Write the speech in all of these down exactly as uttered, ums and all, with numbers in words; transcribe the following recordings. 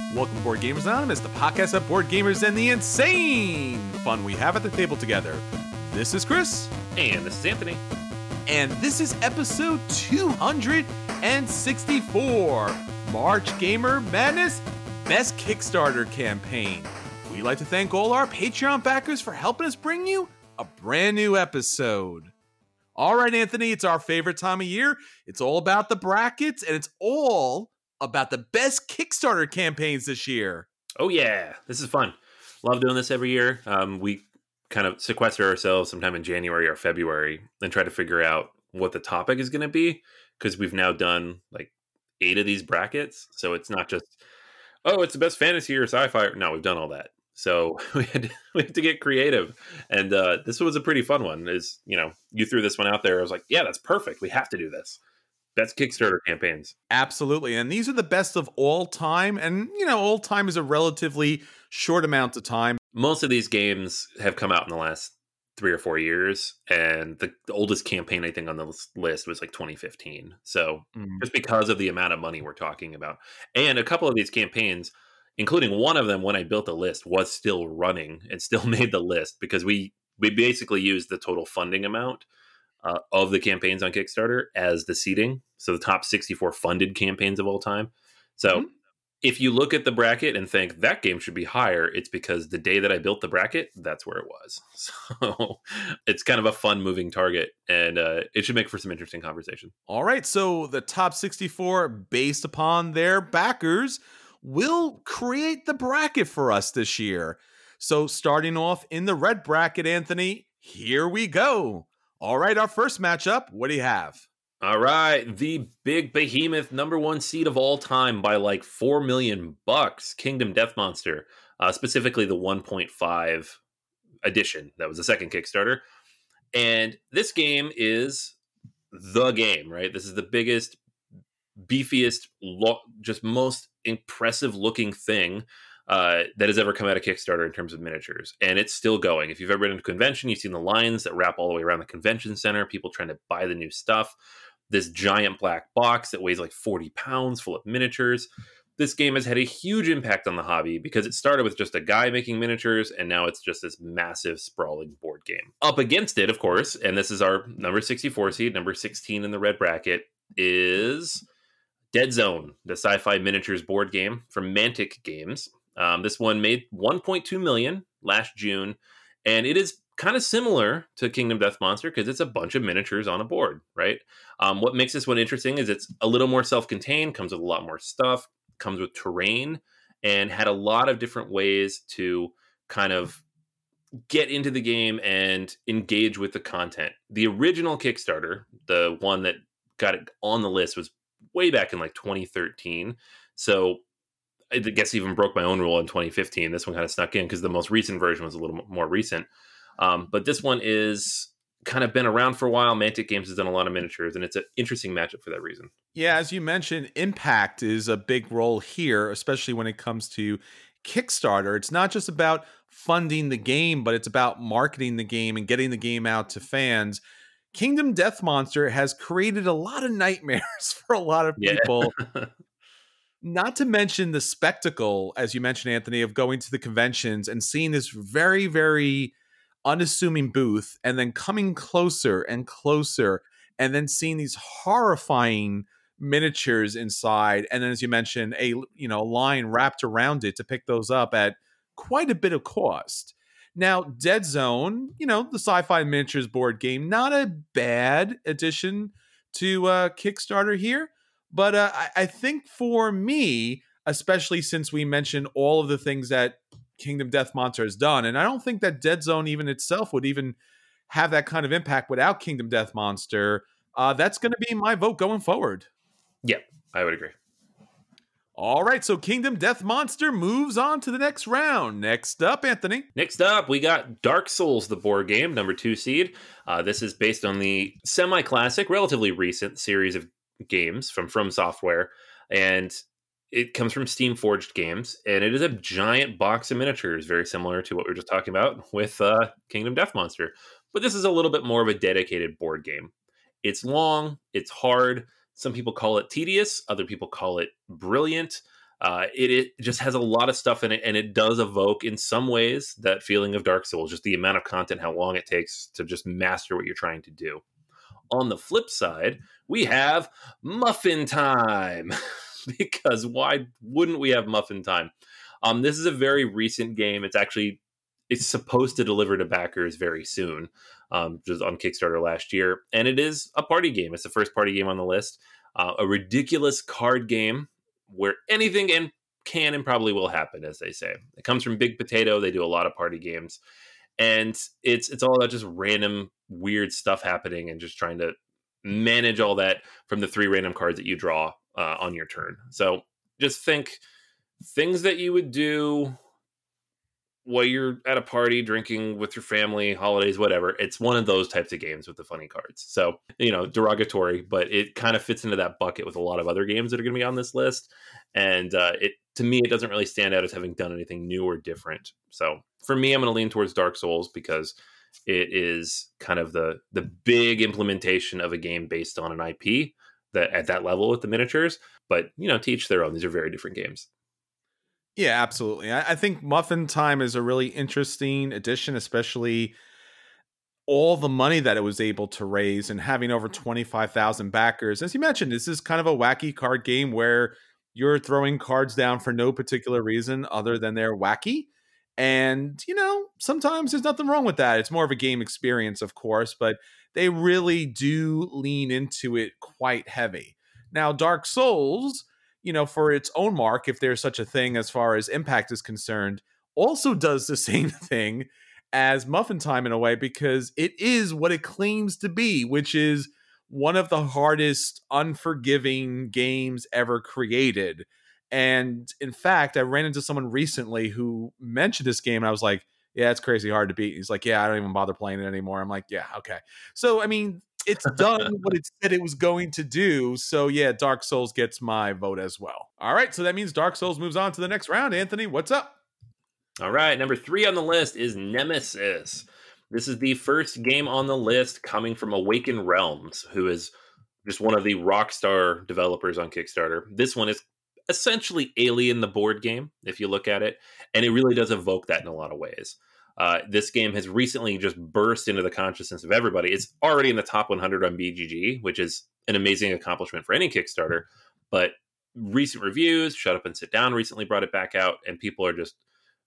Welcome to Board Gamers Anonymous, the podcast of board gamers and the insane fun we have at the table together. This is Chris. And this is Anthony. And this is episode two hundred sixty-four, March Gamer Madness Best Kickstarter Campaign. We'd like to thank all our Patreon backers for helping us bring you a brand new episode. All right, Anthony, it's our favorite time of year. It's all about the brackets, and it's all about the best Kickstarter campaigns this year. Oh, yeah. This is fun. Love doing this every year. Um, we kind of sequester ourselves sometime in January or February and try to figure out what the topic is going to be, because we've now done like eight of these brackets. So it's not just, oh, it's the best fantasy or sci-fi. No, we've done all that. So we had to, we had to get creative. And uh, this was a pretty fun one. Is, you know, you threw this one out there. I was like, yeah, that's perfect. We have to do this. Best Kickstarter campaigns. Absolutely. And these are the best of all time. And, you know, all time is a relatively short amount of time. Most of these games have come out in the last three or four years. And the, the oldest campaign, I think, on the list was like twenty fifteen. So mm. just because of the amount of money we're talking about. And a couple of these campaigns, including one of them when I built the list, was still running and still made the list because we, we basically used the total funding amount Uh, of the campaigns on Kickstarter as the seeding. So the top sixty-four funded campaigns of all time. So mm-hmm. if you look at the bracket and think that game should be higher, it's because the day that I built the bracket, that's where it was. So it's kind of a fun moving target, and uh, it should make for some interesting conversation. All right. So the top sixty-four, based upon their backers, will create the bracket for us this year. So starting off in the red bracket, Anthony, here we go. All right, our first matchup, what do you have? All right, the big behemoth number one seed of all time by like four million bucks, Kingdom Death Monster, uh, specifically the one point five edition. That was the second Kickstarter. And this game is the game, right? This is the biggest, beefiest, lo- just most impressive looking thing Uh, that has ever come out of Kickstarter in terms of miniatures. And it's still going. If you've ever been to a convention, you've seen the lines that wrap all the way around the convention center, people trying to buy the new stuff. This giant black box that weighs like forty pounds full of miniatures. This game has had a huge impact on the hobby because it started with just a guy making miniatures, and now it's just this massive, sprawling board game. Up against it, of course, and this is our number sixty-four seed, number sixteen in the red bracket, is Dead Zone, the sci-fi miniatures board game from Mantic Games. Um, this one made one point two million dollars last June, and it is kind of similar to Kingdom Death Monster because it's a bunch of miniatures on a board, right? Um, what makes this one interesting is it's a little more self-contained, comes with a lot more stuff, comes with terrain, and had a lot of different ways to kind of get into the game and engage with the content. The original Kickstarter, the one that got it on the list, was way back in like twenty thirteen. So I guess even broke my own rule in twenty fifteen. This one kind of snuck in because the most recent version was a little more recent. Um, but this one is kind of been around for a while. Mantic Games has done a lot of miniatures, and it's an interesting matchup for that reason. Yeah, as you mentioned, impact is a big role here, especially when it comes to Kickstarter. It's not just about funding the game, but it's about marketing the game and getting the game out to fans. Kingdom Death Monster has created a lot of nightmares for a lot of people. Yeah. Not to mention the spectacle, as you mentioned, Anthony, of going to the conventions and seeing this very, very unassuming booth and then coming closer and closer and then seeing these horrifying miniatures inside. And then, as you mentioned, a you know line wrapped around it to pick those up at quite a bit of cost. Now, Dead Zone, you know, the sci-fi miniatures board game, not a bad addition to uh, Kickstarter here. But uh, I, I think for me, especially since we mentioned all of the things that Kingdom Death Monster has done, and I don't think that Dead Zone even itself would even have that kind of impact without Kingdom Death Monster, uh, that's going to be my vote going forward. Yeah, I would agree. All right, so Kingdom Death Monster moves on to the next round. Next up, Anthony. Next up, we got Dark Souls, the board game, number two seed. Uh, this is based on the semi-classic, relatively recent series of games from From Software, and it comes from Steam Forged Games, and it is a giant box of miniatures, very similar to what we were just talking about with uh, Kingdom Death Monster. But this is a little bit more of a dedicated board game. It's long, it's hard. Some people call it tedious, other people call it brilliant. Uh, it, it just has a lot of stuff in it, and it does evoke, in some ways, that feeling of Dark Souls, just the amount of content, how long it takes to just master what you're trying to do. On the flip side, we have Muffin Time, because why wouldn't we have Muffin Time? Um, this is a very recent game. It's actually it's supposed to deliver to backers very soon, um, just on Kickstarter last year, and it is a party game. It's the first party game on the list, uh, a ridiculous card game where anything and can and probably will happen, as they say. It comes from Big Potato. They do a lot of party games, and it's it's all about just random weird stuff happening and just trying to manage all that from the three random cards that you draw uh, on your turn. So just think things that you would do while you're at a party, drinking with your family, holidays, whatever. It's one of those types of games with the funny cards. So, you know, derogatory, but it kind of fits into that bucket with a lot of other games that are going to be on this list. And uh, it to me, it doesn't really stand out as having done anything new or different. So for me, I'm going to lean towards Dark Souls because it is kind of the the big implementation of a game based on an I P that at that level with the miniatures. But, you know, to each their own. These are very different games. Yeah, absolutely. I, I think Muffin Time is a really interesting addition, especially all the money that it was able to raise and having over twenty-five thousand backers. As you mentioned, this is kind of a wacky card game where you're throwing cards down for no particular reason other than they're wacky. And, you know, sometimes there's nothing wrong with that. It's more of a game experience, of course, but they really do lean into it quite heavy. Now, Dark Souls, you know, for its own mark, if there's such a thing as far as impact is concerned, also does the same thing as Muffin Time in a way, because it is what it claims to be, which is one of the hardest, unforgiving games ever created. And in fact, I ran into someone recently who mentioned this game, and I was like, yeah, it's crazy hard to beat. He's like, yeah, I don't even bother playing it anymore. I'm like, yeah, okay. So, I mean, it's done what it said it was going to do. So, yeah, Dark Souls gets my vote as well. All right, so that means Dark Souls moves on to the next round. Anthony, what's up? All right, number three on the list is Nemesis. This is the first game on the list coming from Awaken Realms, who is just one of the Rockstar developers on Kickstarter. This one is essentially Alien, the board game, if you look at it, and it really does evoke that in a lot of ways. Uh, this game has recently just burst into the consciousness of everybody. It's already in the top one hundred on B G G, which is an amazing accomplishment for any Kickstarter, but recent reviews, Shut Up and Sit Down recently brought it back out, and people are just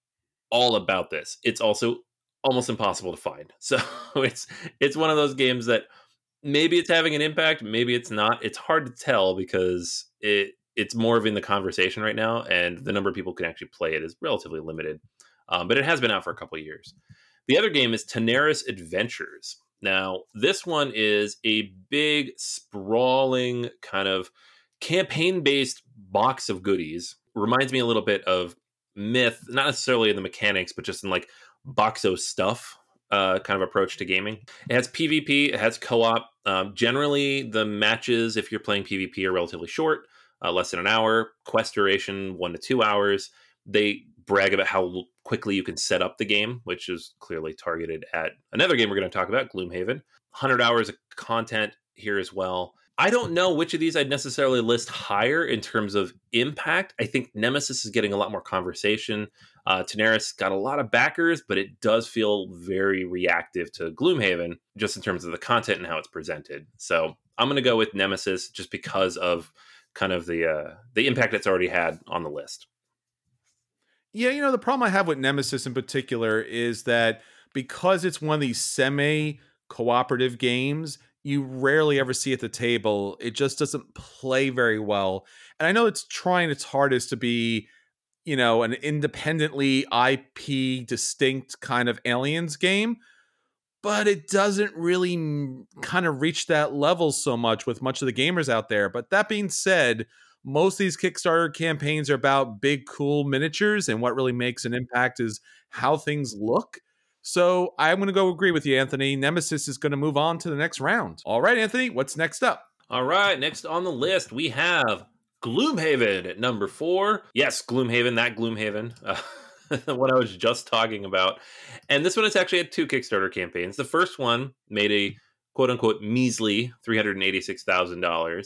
all about this. It's also almost impossible to find. So it's it's one of those games that maybe it's having an impact, maybe it's not. It's hard to tell because it it's more of in the conversation right now, and the number of people who can actually play it is relatively limited. Um, but it has been out for a couple of years. The other game is Tanaris Adventures. Now, this one is a big, sprawling, kind of campaign-based box of goodies. Reminds me a little bit of Myth, not necessarily in the mechanics, but just in like Boxo stuff uh, kind of approach to gaming. It has PvP, it has co-op. Um, generally, the matches, if you're playing PvP, are relatively short, uh, less than an hour. Quest duration, one to two hours. They brag about how quickly you can set up the game, which is clearly targeted at another game we're going to talk about, Gloomhaven. one hundred hours of content here as well. I don't know which of these I'd necessarily list higher in terms of impact. I think Nemesis is getting a lot more conversation. Uh, Tanaris got a lot of backers, but it does feel very reactive to Gloomhaven, just in terms of the content and how it's presented. So I'm going to go with Nemesis just because of kind of the uh, the impact it's already had on the list. Yeah, you know, the problem I have with Nemesis in particular is that because it's one of these semi-cooperative games, you rarely ever see at the table. It just doesn't play very well. And I know it's trying its hardest to be, you know, an independently I P distinct kind of Aliens game, but it doesn't really kind of reach that level so much with much of the gamers out there. But that being said, most of these Kickstarter campaigns are about big, cool miniatures, and what really makes an impact is how things look. So I'm going to go agree with you, Anthony. Nemesis is going to move on to the next round. All right, Anthony, what's next up? All right, next on the list, we have Gloomhaven at number four. Yes, Gloomhaven, that Gloomhaven, uh, what I was just talking about. And this one has actually had two Kickstarter campaigns. The first one made a quote-unquote measly three hundred eighty-six thousand dollars.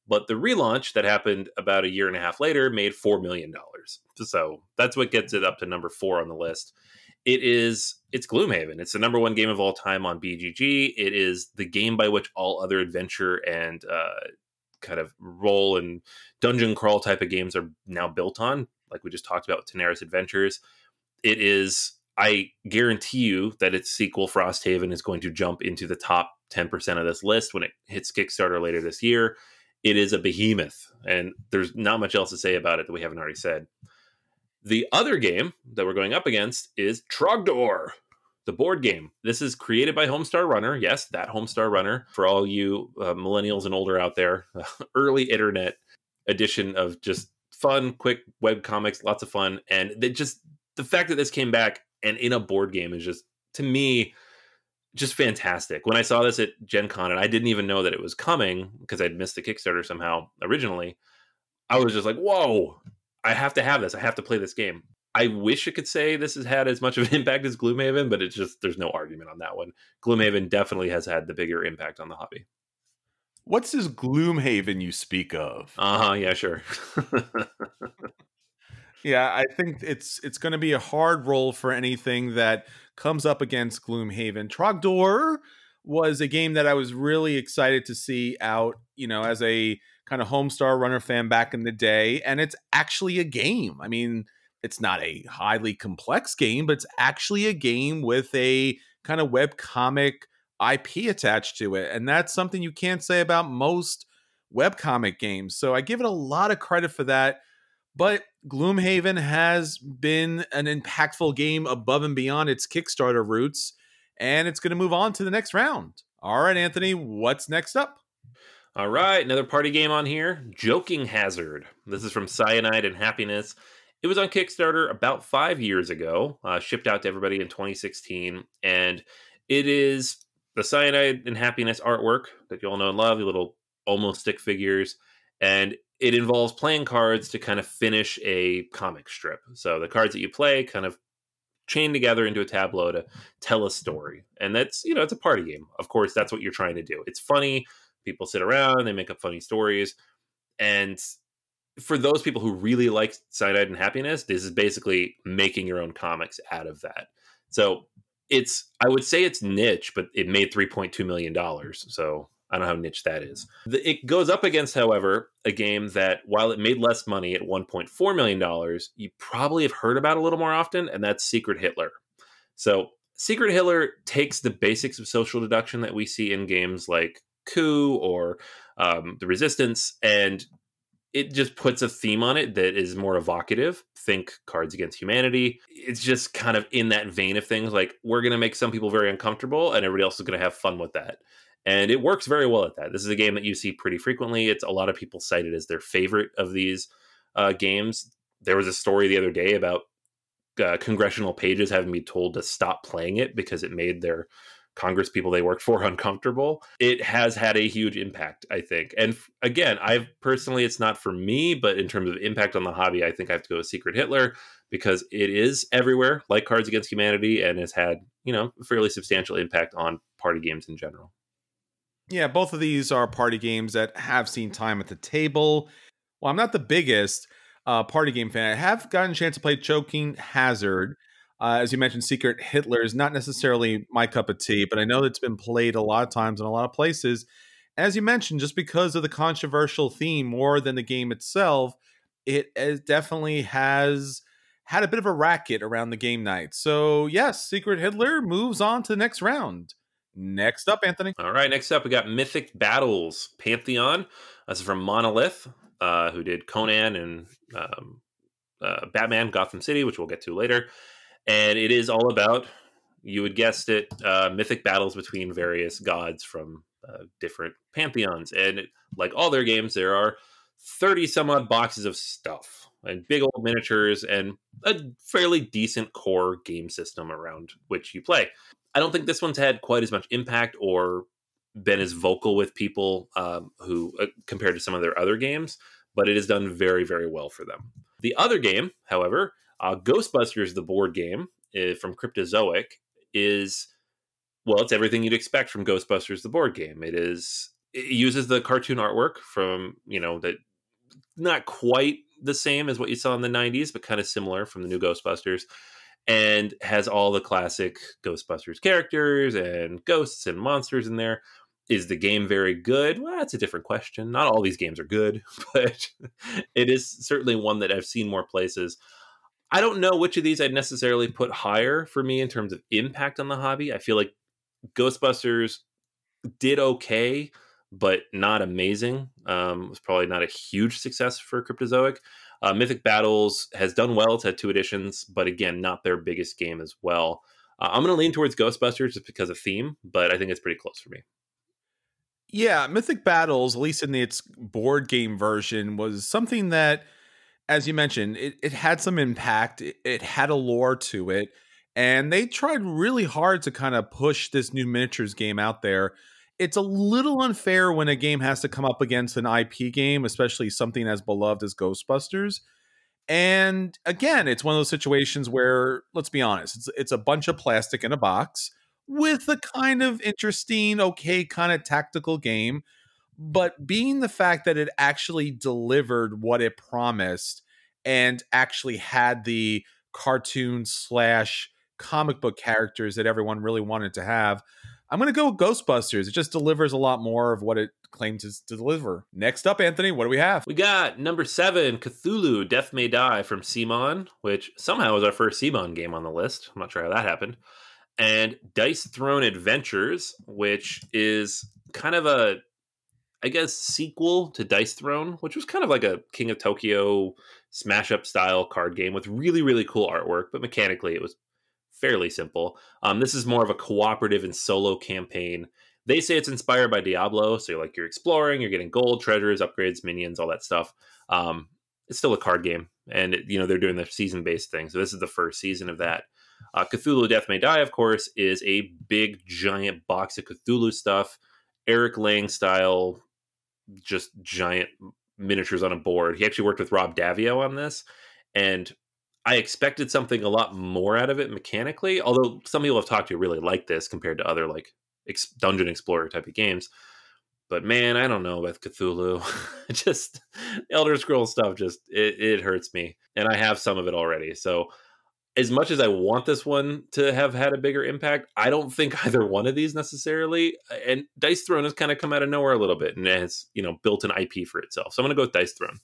But the relaunch that happened about a year and a half later made four million dollars. So that's what gets it up to number four on the list. It is, it's Gloomhaven. It's the number one game of all time on B G G. It is the game by which all other adventure and uh, kind of roll and dungeon crawl type of games are now built on, like we just talked about with Tanaris Adventures. It is, I guarantee you that its sequel, Frosthaven, is going to jump into the top ten percent of this list when it hits Kickstarter later this year. It is a behemoth, and there's not much else to say about it that we haven't already said. The other game that we're going up against is Trogdor, the board game. This is created by Homestar Runner. Yes, that Homestar Runner. For all you uh, millennials and older out there, early internet edition of just fun, quick web comics, lots of fun. And they just the fact that this came back and in a board game is just, to me, just fantastic. When I saw this at Gen Con, and I didn't even know that it was coming because I'd missed the Kickstarter somehow originally, I was just like, whoa, I have to have this. I have to play this game. I wish I could say this has had as much of an impact as Gloomhaven, but it's just, there's no argument on that one. Gloomhaven definitely has had the bigger impact on the hobby. What's this Gloomhaven you speak of? Uh-huh, yeah, sure. Yeah, I think it's it's going to be a hard roll for anything that comes up against Gloomhaven. Trogdor was a game that I was really excited to see out, you know, as a kind of Homestar Runner fan back in the day, and it's actually a game. I mean, it's not a highly complex game, but it's actually a game with a kind of webcomic I P attached to it, and that's something you can't say about most webcomic games. So I give it a lot of credit for that. But Gloomhaven has been an impactful game above and beyond its Kickstarter roots, and it's going to move on to the next round. All right, Anthony, what's next up? All right, another party game on here, Joking Hazard. This is from Cyanide and Happiness. It was on Kickstarter about five years ago, uh, shipped out to everybody in twenty sixteen, and it is the Cyanide and Happiness artwork that you all know and love, the little almost stick figures, and it involves playing cards to kind of finish a comic strip. So the cards that you play kind of chain together into a tableau to tell a story. And that's, you know, it's a party game. Of course, that's what you're trying to do. It's funny. People sit around, they make up funny stories. And for those people who really like Cyanide and Happiness, this is basically making your own comics out of that. So it's, I would say it's niche, but it made three point two million dollars. So I don't know how niche that is. It goes up against, however, a game that, while it made less money at one point four million dollars, you probably have heard about a little more often, and that's Secret Hitler. So Secret Hitler takes the basics of social deduction that we see in games like Coup or um, The Resistance, and it just puts a theme on it that is more evocative. Think Cards Against Humanity. It's just kind of in that vein of things, like, we're going to make some people very uncomfortable, and everybody else is going to have fun with that. And it works very well at that. This is a game that you see pretty frequently. It's a lot of people cite it as their favorite of these uh, games. There was a story the other day about uh, congressional pages having been told to stop playing it because it made their Congress people they worked for uncomfortable. It has had a huge impact, I think. And again, I've personally, it's not for me, but in terms of impact on the hobby, I think I have to go with Secret Hitler because it is everywhere, like Cards Against Humanity, and has had, you know, a fairly substantial impact on party games in general. Yeah, both of these are party games that have seen time at the table. Well, I'm not the biggest uh, party game fan. I have gotten a chance to play Joking Hazard. Uh, as you mentioned, Secret Hitler is not necessarily my cup of tea, but I know it's been played a lot of times in a lot of places. As you mentioned, just because of the controversial theme more than the game itself, it, it definitely has had a bit of a racket around the game night. So yes, Secret Hitler moves on to the next round. Next up, Anthony. All right, next up, we got Mythic Battles Pantheon. This is from Monolith, uh, who did Conan and um, uh, Batman Gotham City, which we'll get to later. And it is all about, you had guessed it, uh, mythic battles between various gods from uh, different pantheons. And it, like all their games, there are thirty some odd boxes of stuff and big old miniatures and a fairly decent core game system around which you play. I don't think this one's had quite as much impact or been as vocal with people um, who uh, compared to some of their other games, but it has done very, very well for them. The other game, however, uh, Ghostbusters, the board game uh, from Cryptozoic, is, well, it's everything you'd expect from Ghostbusters, the board game. It is it uses the cartoon artwork from, you know, that not quite the same as what you saw in the nineties, but kind of similar from the new Ghostbusters, and has all the classic Ghostbusters characters and ghosts and monsters in there. Is the game very good? Well, that's a different question. Not all these games are good, but it is certainly one that I've seen more places. I don't know which of these I'd necessarily put higher for me in terms of impact on the hobby. I feel like Ghostbusters did okay, but not amazing. Um, it was probably not a huge success for Cryptozoic. Uh, Mythic Battles has done well. It's had two editions, but again, not their biggest game as well. Uh, I'm going to lean towards Ghostbusters just because of theme, but I think it's pretty close for me. Yeah, Mythic Battles, at least in its board game version, was something that, as you mentioned, it, it had some impact. It, it had a lore to it. And they tried really hard to kind of push this new miniatures game out there. It's a little unfair when a game has to come up against an I P game, especially something as beloved as Ghostbusters. And again, it's one of those situations where, let's be honest, it's it's a bunch of plastic in a box with a kind of interesting, okay, kind of tactical game. But being the fact that it actually delivered what it promised and actually had the cartoon slash comic book characters that everyone really wanted to have, I'm going to go with Ghostbusters. It just delivers a lot more of what it claims to deliver. Next up, Anthony, what do we have? We got number seven, Cthulhu, Death May Die from CMON, which somehow was our first CMON game on the list. I'm not sure how that happened. And Dice Throne Adventures, which is kind of a, I guess, sequel to Dice Throne, which was kind of like a King of Tokyo smash up style card game with really, really cool artwork, but mechanically it was fairly simple. Um, this is more of a cooperative and solo campaign. They say it's inspired by Diablo, so you're like you're exploring, you're getting gold, treasures, upgrades, minions, all that stuff. Um, it's still a card game, and it, you know they're doing the season based thing. So this is the first season of that. Uh, Cthulhu Death May Die, of course, is a big giant box of Cthulhu stuff, Eric Lang style, just giant miniatures on a board. He actually worked with Rob Davio on this, and I expected something a lot more out of it mechanically, although some people I've talked to really like this compared to other like ex- dungeon explorer type of games. But man, I don't know with Cthulhu. Just Elder Scrolls stuff just it, it hurts me, and I have some of it already. So as much as I want this one to have had a bigger impact, I don't think either one of these necessarily. And Dice Throne has kind of come out of nowhere a little bit and has, you know, built an I P for itself. So I'm going to go with Dice Throne.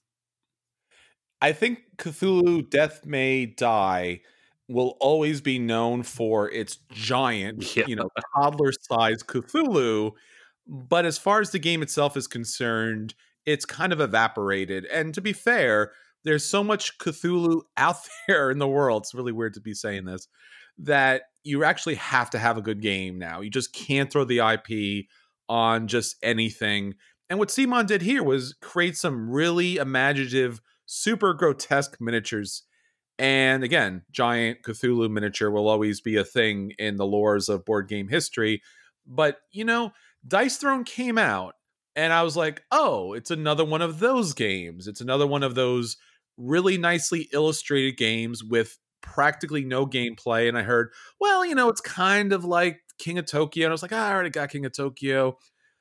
I think Cthulhu Death May Die will always be known for its giant, Yeah. you know, toddler-sized Cthulhu. But as far as the game itself is concerned, it's kind of evaporated. And to be fair, there's so much Cthulhu out there in the world. It's really weird to be saying this, that you actually have to have a good game now. You just can't throw the I P on just anything. And what CMON did here was create some really imaginative, super grotesque miniatures. And again, giant Cthulhu miniature will always be a thing in the lores of board game history. But, you know, Dice Throne came out, and I was like, oh, it's another one of those games. It's another one of those really nicely illustrated games with practically no gameplay. And I heard, well, you know, it's kind of like King of Tokyo. And I was like, oh, I already got King of Tokyo.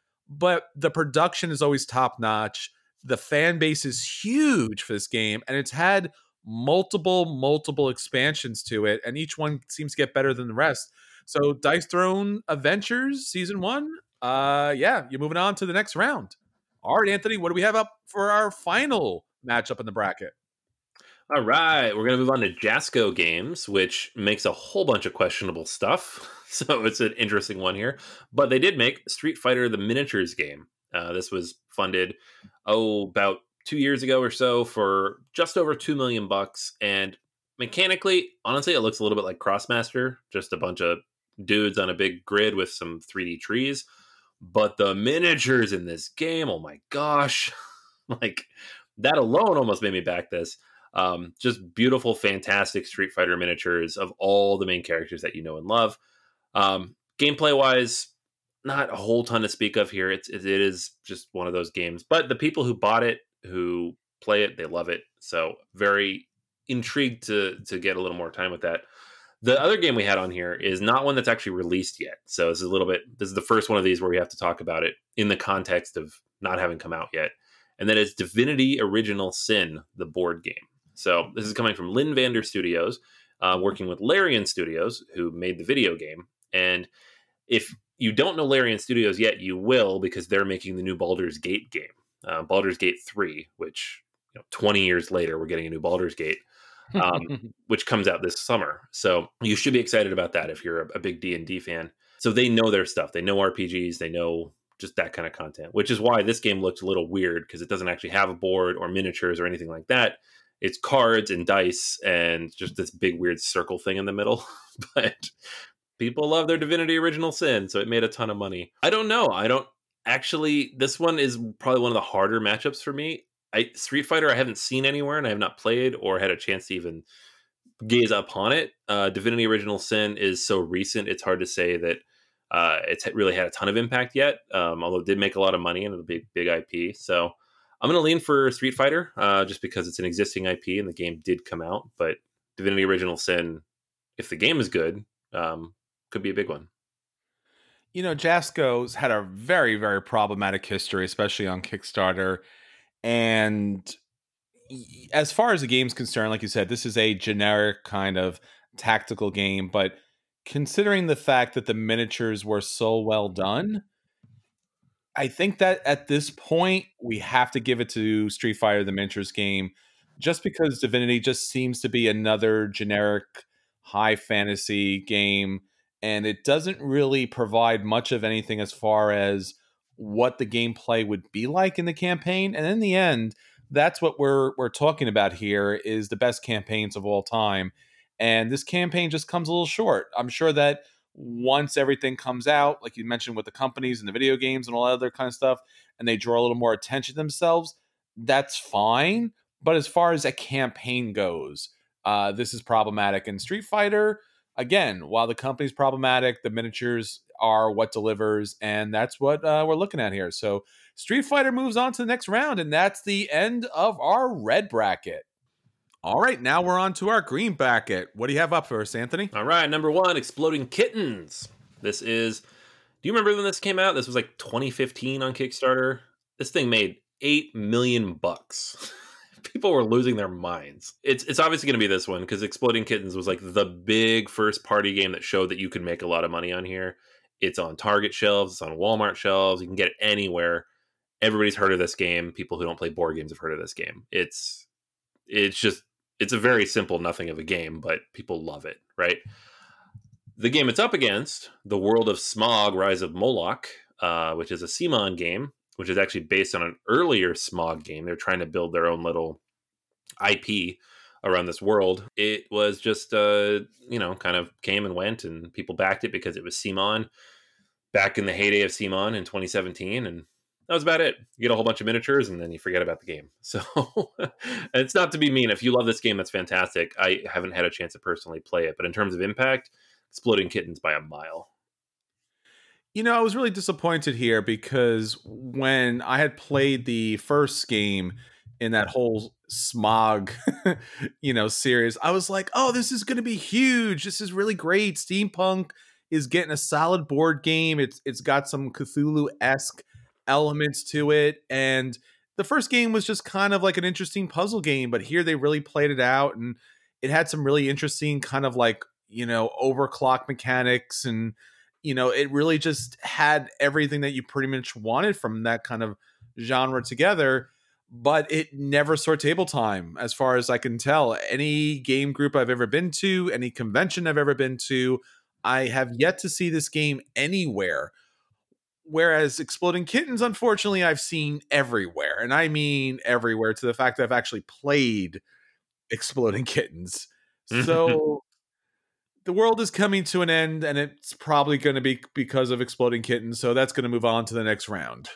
But the production is always top notch. The fan base is huge for this game, and it's had multiple, multiple expansions to it, and each one seems to get better than the rest. So Dice Throne Adventures Season one, uh, yeah, you're moving on to the next round. All right, Anthony, what do we have up for our final matchup in the bracket? All right, we're going to move on to Jasco Games, which makes a whole bunch of questionable stuff. So it's an interesting one here. But they did make Street Fighter the Miniatures game. Uh, this was funded, oh, about two years ago or so for just over two million bucks. And mechanically, honestly, it looks a little bit like Crossmaster, just a bunch of dudes on a big grid with some three D trees. But the miniatures in this game, oh my gosh, like that alone almost made me back this. Um, just beautiful, fantastic Street Fighter miniatures of all the main characters that you know and love. Um, gameplay wise, not a whole ton to speak of here. It's it is just one of those games. But the people who bought it, who play it, they love it. So very intrigued to to get a little more time with that. The other game we had on here is not one that's actually released yet. So this is a little bit, this is the first one of these where we have to talk about it in the context of not having come out yet. And that is Divinity Original Sin, the board game. So this is coming from Lynn Vander Studios, uh, working with Larian Studios, who made the video game. And if you don't know Larian Studios yet, you will, because they're making the new Baldur's Gate game, uh, Baldur's Gate three, which, you know, twenty years later, we're getting a new Baldur's Gate. um, which comes out this summer. So you should be excited about that if you're a, a big D and D fan. So they know their stuff. They know R P Gs. They know just that kind of content, which is why this game looked a little weird, because it doesn't actually have a board or miniatures or anything like that. It's cards and dice and just this big weird circle thing in the middle. But people love their Divinity Original Sin, so it made a ton of money. I don't know. I don't actually, this one is probably one of the harder matchups for me. I, Street Fighter, I haven't seen anywhere, and I have not played or had a chance to even gaze upon it. Uh, Divinity Original Sin is so recent; it's hard to say that uh, it's really had a ton of impact yet. Um, although it did make a lot of money and it's a big, big I P. So I'm going to lean for Street Fighter, uh, just because it's an existing I P and the game did come out. But Divinity Original Sin, if the game is good, um, could be a big one. You know, Jasco's had a very, very problematic history, especially on Kickstarter. And as far as the game's concerned, like you said, this is a generic kind of tactical game. But considering the fact that the miniatures were so well done, I think that at this point, we have to give it to Street Fighter, the miniatures game, just because Divinity just seems to be another generic high fantasy game. And it doesn't really provide much of anything as far as what the gameplay would be like in the campaign. And in the end, that's what we're we're talking about here, is the best campaigns of all time. And this campaign just comes a little short. I'm sure that once everything comes out, like you mentioned with the companies and the video games and all that other kind of stuff, and they draw a little more attention to themselves, that's fine. But as far as a campaign goes, uh, this is problematic. And Street Fighter, again, while the company's problematic, the miniatures are what delivers, and that's what uh, we're looking at here. So Street Fighter moves on to the next round, and that's the end of our red bracket. All right, now we're on to our green bracket. What do you have up for us, Anthony? All right, number one, Exploding Kittens. This is, do you remember when this came out? This was like twenty fifteen on Kickstarter. This thing made eight million bucks. People were losing their minds. It's it's obviously going to be this one, because Exploding Kittens was like the big first party game that showed that you could make a lot of money on here. It's on Target shelves. It's on Walmart shelves. You can get it anywhere. Everybody's heard of this game. People who don't play board games have heard of this game. It's it's just, it's a very simple nothing of a game, but people love it, right? The game it's up against, The World of Smog: Rise of Moloch, uh, which is a CMON game, which is actually based on an earlier Smog game. They're trying to build their own little I P around this world. It was just, uh, you know, kind of came and went, and people backed it because it was CMON back in the heyday of CMON in twenty seventeen, and that was about it. You get a whole bunch of miniatures, and then you forget about the game. So it's not to be mean. If you love this game, that's fantastic. I haven't had a chance to personally play it, but in terms of impact, Exploding Kittens by a mile. You know, I was really disappointed here, because when I had played the first game in that whole Smog, you know, series, I was like, oh, this is going to be huge. This is really great. Steampunk is getting a solid board game. It's It's got some Cthulhu-esque elements to it. And the first game was just kind of like an interesting puzzle game, but here they really played it out, and it had some really interesting kind of like, you know, overclock mechanics, and you know, it really just had everything that you pretty much wanted from that kind of genre together. But it never saw table time, as far as I can tell. Any game group I've ever been to, any convention I've ever been to, I have yet to see this game anywhere. Whereas Exploding Kittens, unfortunately, I've seen everywhere. And I mean everywhere, to the fact that I've actually played Exploding Kittens. So the world is coming to an end, and it's probably going to be because of Exploding Kittens. So that's going to move on to the next round.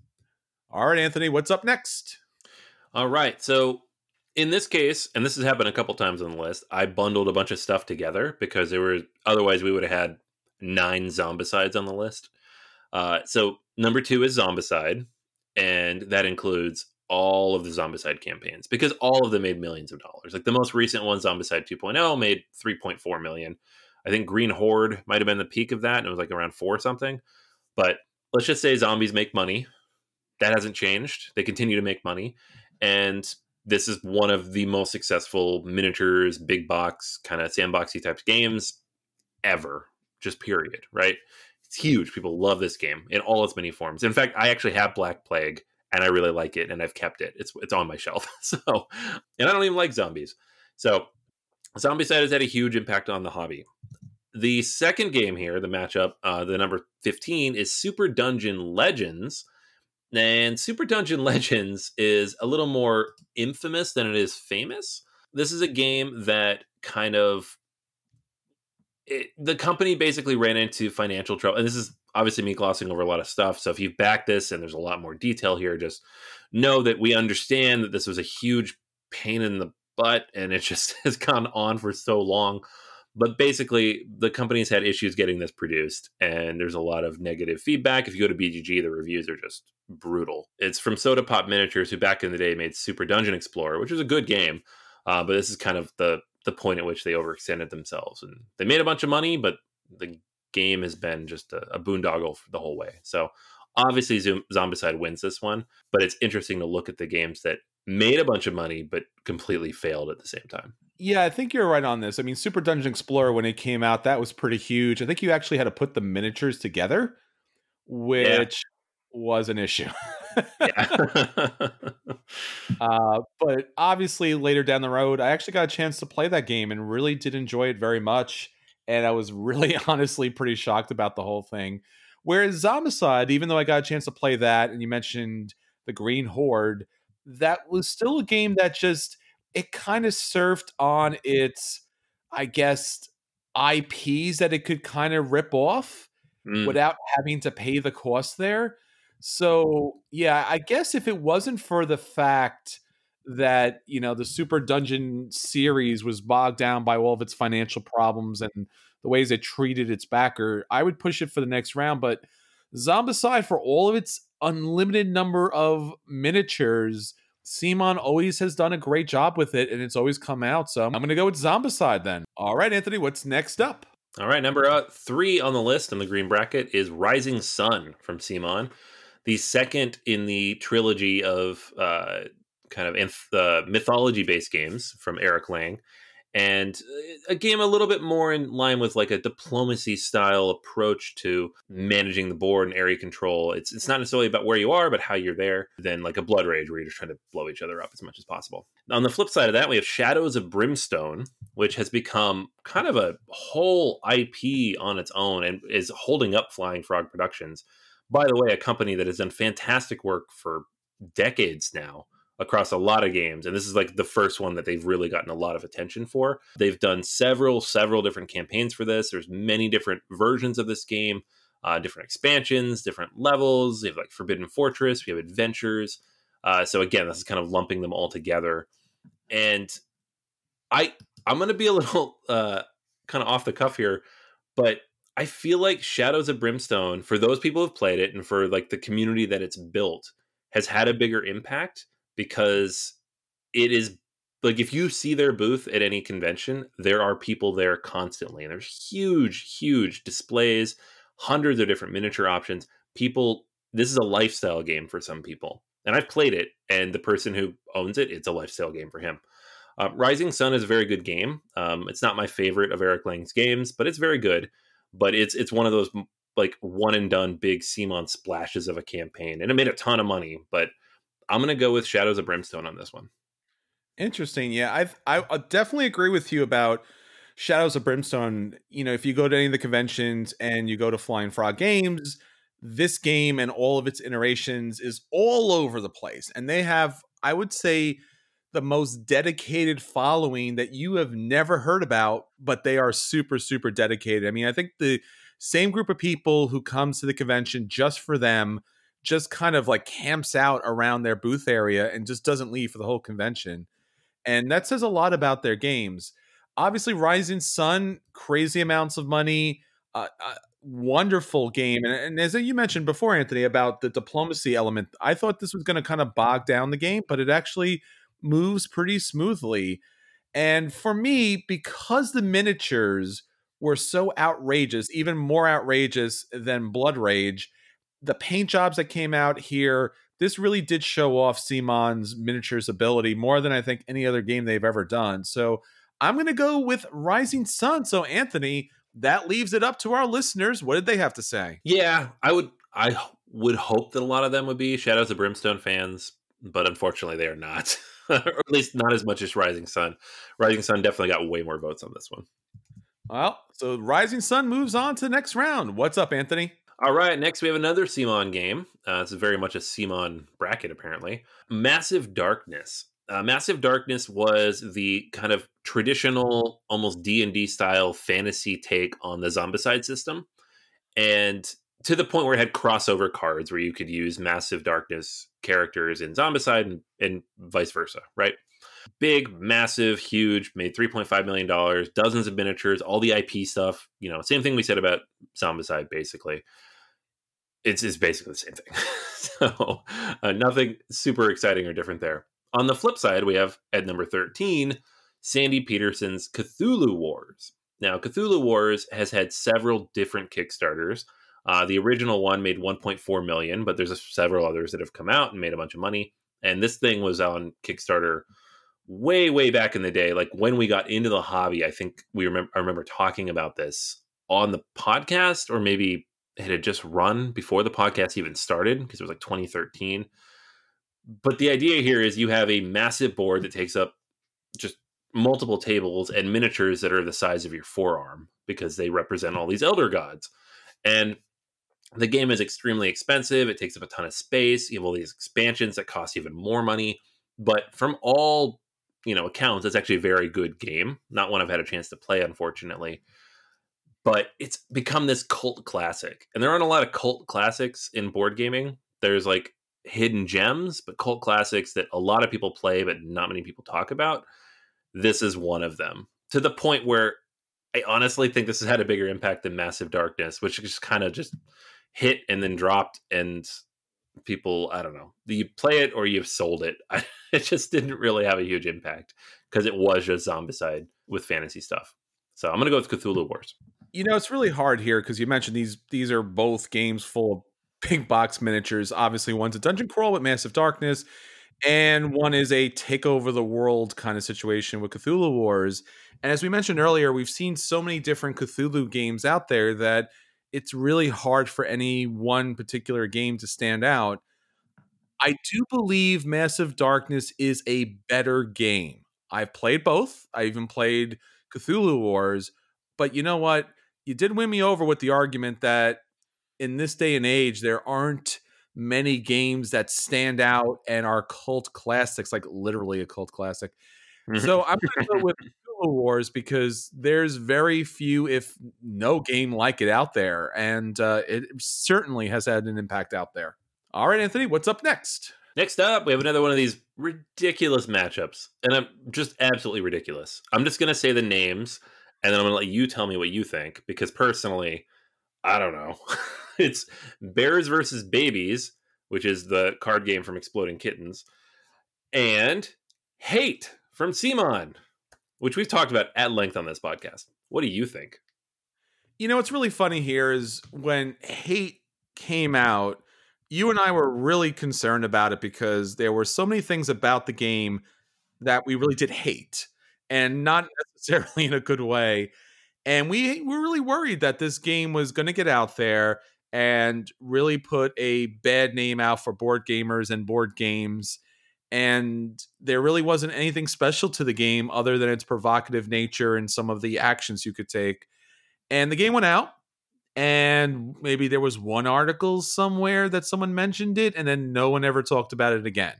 All right, Anthony, what's up next? All right. So in this case, and this has happened a couple times on the list, I bundled a bunch of stuff together because there were, otherwise we would have had nine Zombicides on the list. Uh, so number two is Zombicide, and that includes all of the Zombicide campaigns because all of them made millions of dollars. Like the most recent one, Zombicide 2.0, made three point four million. I think Green Horde might have been the peak of that, and it was like around four something. But let's just say zombies make money. That hasn't changed. They continue to make money. And this is one of the most successful miniatures, big box, kind of sandboxy types games ever. Just period, right? It's huge. People love this game in all its many forms. In fact, I actually have Black Plague, and I really like it, and I've kept it. It's it's on my shelf. So, and I don't even like zombies. So, Zombicide has had a huge impact on the hobby. The second game here, the matchup, uh, the number fifteen, is Super Dungeon Legends. And Super Dungeon Legends is a little more infamous than it is famous. This is a game that kind of... It, the company basically ran into financial trouble. And this is obviously me glossing over a lot of stuff. So if you've backed this and there's a lot more detail here, just know that we understand that this was a huge pain in the butt and it just has gone on for so long. But basically, the company's had issues getting this produced, and there's a lot of negative feedback. If you go to B G G, the reviews are just brutal. It's from Soda Pop Miniatures, who back in the day made Super Dungeon Explorer, which was a good game, uh, but this is kind of the the point at which they overextended themselves. And they made a bunch of money, but the game has been just a, a boondoggle for the whole way. So obviously, Zoom, Zombicide wins this one, but it's interesting to look at the games that made a bunch of money, but completely failed at the same time. Yeah, I think you're right on this. I mean, Super Dungeon Explorer, when it came out, that was pretty huge. I think you actually had to put the miniatures together, which yeah. was an issue. yeah. uh, but obviously, later down the road, I actually got a chance to play that game and really did enjoy it very much. And I was really, honestly, pretty shocked about the whole thing. Whereas Zombicide, even though I got a chance to play that, and you mentioned the Green Horde, that was still a game that just... it kind of surfed on its, I guess, I Ps that it could kind of rip off mm. without having to pay the cost there. So, yeah, I guess if it wasn't for the fact that, you know, the Super Dungeon series was bogged down by all of its financial problems and the ways it treated its backer, I would push it for the next round. But Zombicide, for all of its unlimited number of miniatures, CMON always has done a great job with it, and it's always come out. So I'm going to go with Zombicide then. All right, Anthony, what's next up? All right, number uh, three on the list in the green bracket is Rising Sun from CMON, the second in the trilogy of uh, kind of inf- uh, mythology-based games from Eric Lang. And a game a little bit more in line with like a diplomacy style approach to managing the board and area control. It's it's not necessarily about where you are, but how you're there. Then like a Blood Rage where you're just trying to blow each other up as much as possible. On the flip side of that, we have Shadows of Brimstone, which has become kind of a whole I P on its own and is holding up Flying Frog Productions. By the way, a company that has done fantastic work for decades now across a lot of games. And this is like the first one that they've really gotten a lot of attention for. They've done several, several different campaigns for this. There's many different versions of this game, uh, different expansions, different levels. We have like Forbidden Fortress, we have Adventures. Uh, so again, this is kind of lumping them all together. And I, I'm going to be a little uh, kind of off the cuff here, but I feel like Shadows of Brimstone, for those people who've played it and for like the community that it's built, has had a bigger impact. Because it is like if you see their booth at any convention, there are people there constantly. And there's huge, huge displays, hundreds of different miniature options. People, this is a lifestyle game for some people. And I've played it, and the person who owns it, it's a lifestyle game for him. Uh, Rising Sun is a very good game. Um, it's not my favorite of Eric Lang's games, but it's very good. But it's it's one of those like one and done big CMON splashes of a campaign. And it made a ton of money, but I'm going to go with Shadows of Brimstone on this one. Interesting. Yeah, I've, I I definitely agree with you about Shadows of Brimstone. You know, if you go to any of the conventions and you go to Flying Frog Games, this game and all of its iterations is all over the place. And they have, I would say, the most dedicated following that you have never heard about, but they are super, super dedicated. I mean, I think the same group of people who comes to the convention just for them just kind of like camps out around their booth area and just doesn't leave for the whole convention. And that says a lot about their games. Obviously, Rising Sun, crazy amounts of money. a, a wonderful game. And, and as you mentioned before, Anthony, about the diplomacy element, I thought this was going to kind of bog down the game, but it actually moves pretty smoothly. And for me, because the miniatures were so outrageous, even more outrageous than Blood Rage, the paint jobs that came out here, this really did show off CMON's miniatures ability more than I think any other game they've ever done. So I'm going to go with Rising Sun. So Anthony, that leaves it up to our listeners. What did they have to say? Yeah, I would I would hope that a lot of them would be Shadows of Brimstone fans, but unfortunately they are not. Or at least not as much as Rising Sun. Rising Sun definitely got way more votes on this one. Well, so Rising Sun moves on to the next round. What's up, Anthony? All right, next we have another CMON game. Uh, this is very much a CMON bracket, apparently. Massive Darkness. Uh, Massive Darkness was the kind of traditional, almost D and D style fantasy take on the Zombicide system. And to the point where it had crossover cards where you could use Massive Darkness characters in Zombicide and, and vice versa, right? Big, massive, huge, made three point five million dollars, dozens of miniatures, all the I P stuff. You know, same thing we said about Zombicide, basically. It's, it's basically the same thing. so uh, nothing super exciting or different there. On the flip side, we have at number thirteen, Sandy Peterson's Cthulhu Wars. Now, Cthulhu Wars has had several different Kickstarters. Uh, the original one made one point four million dollars, but there's a, several others that have come out and made a bunch of money. And this thing was on Kickstarter way, way back in the day. Like when we got into the hobby, I think we remember, I remember talking about this on the podcast, or maybe it had just run before the podcast even started because it was like twenty thirteen. But the idea here is you have a massive board that takes up just multiple tables and miniatures that are the size of your forearm because they represent all these elder gods. And the game is extremely expensive. It takes up a ton of space. You have all these expansions that cost even more money. But from all, you know, accounts, it's actually a very good game. Not one I've had a chance to play, unfortunately. But it's become this cult classic. And there aren't a lot of cult classics in board gaming. There's like hidden gems, but cult classics that a lot of people play, but not many people talk about. This is one of them. To the point where I honestly think this has had a bigger impact than Massive Darkness, which just kind of just hit and then dropped, and people, I don't know, you play it or you've sold it. I, it just didn't really have a huge impact because it was just Zombicide with fantasy stuff. So I'm going to go with Cthulhu Wars. You know, it's really hard here because you mentioned these these are both games full of big box miniatures. Obviously, one's a dungeon crawl with Massive Darkness, and one is a take over the world kind of situation with Cthulhu Wars. And as we mentioned earlier, we've seen so many different Cthulhu games out there that it's really hard for any one particular game to stand out. I do believe Massive Darkness is a better game. I've played both. I even played Cthulhu Wars. But you know what? You did win me over with the argument that in this day and age, there aren't many games that stand out and are cult classics, like literally a cult classic. So I'm going to go with Cthulhu Wars because there's very few, if no game like it out there. And uh, it certainly has had an impact out there. All right, Anthony, what's up next? Next up, we have another one of these ridiculous matchups. And I'm just absolutely ridiculous. I'm just going to say the names, and then I'm going to let you tell me what you think. Because personally, I don't know. It's Bears versus Babies, which is the card game from Exploding Kittens, and Hate from CMON, which we've talked about at length on this podcast. What do you think? You know, what's really funny here is when Hate came out, you and I were really concerned about it because there were so many things about the game that we really did hate, and not necessarily in a good way. And we were really worried that this game was going to get out there and really put a bad name out for board gamers and board games. And there really wasn't anything special to the game other than its provocative nature and some of the actions you could take. And the game went out, and maybe there was one article somewhere that someone mentioned it, and then no one ever talked about it again.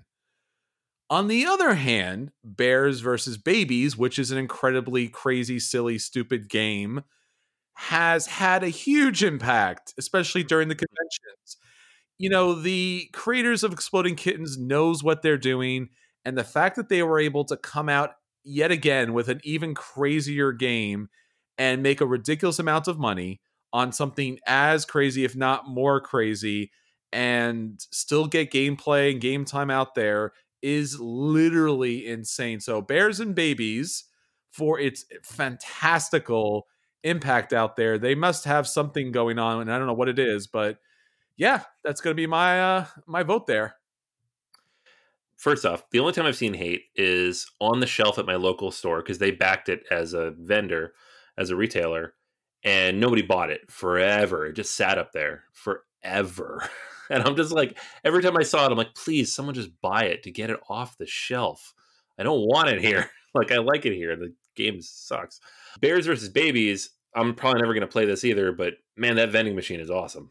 On the other hand, Bears versus Babies, which is an incredibly crazy, silly, stupid game, has had a huge impact, especially during the conventions. You know, the creators of Exploding Kittens knows what they're doing, and the fact that they were able to come out yet again with an even crazier game and make a ridiculous amount of money on something as crazy, if not more crazy, and still get gameplay and game time out there is literally insane. So Bears and Babies, for its fantastical impact out there, they must have something going on, and I don't know what it is, but yeah, that's going to be my uh, my vote there. First off, the only time I've seen hate is on the shelf at my local store because they backed it as a vendor, as a retailer, and nobody bought it forever. It just sat up there forever. And I'm just like, every time I saw it, I'm like, please, someone just buy it to get it off the shelf. I don't want it here. Like, I like it here. The game sucks. Bears versus Babies, I'm probably never going to play this either, but man, that vending machine is awesome.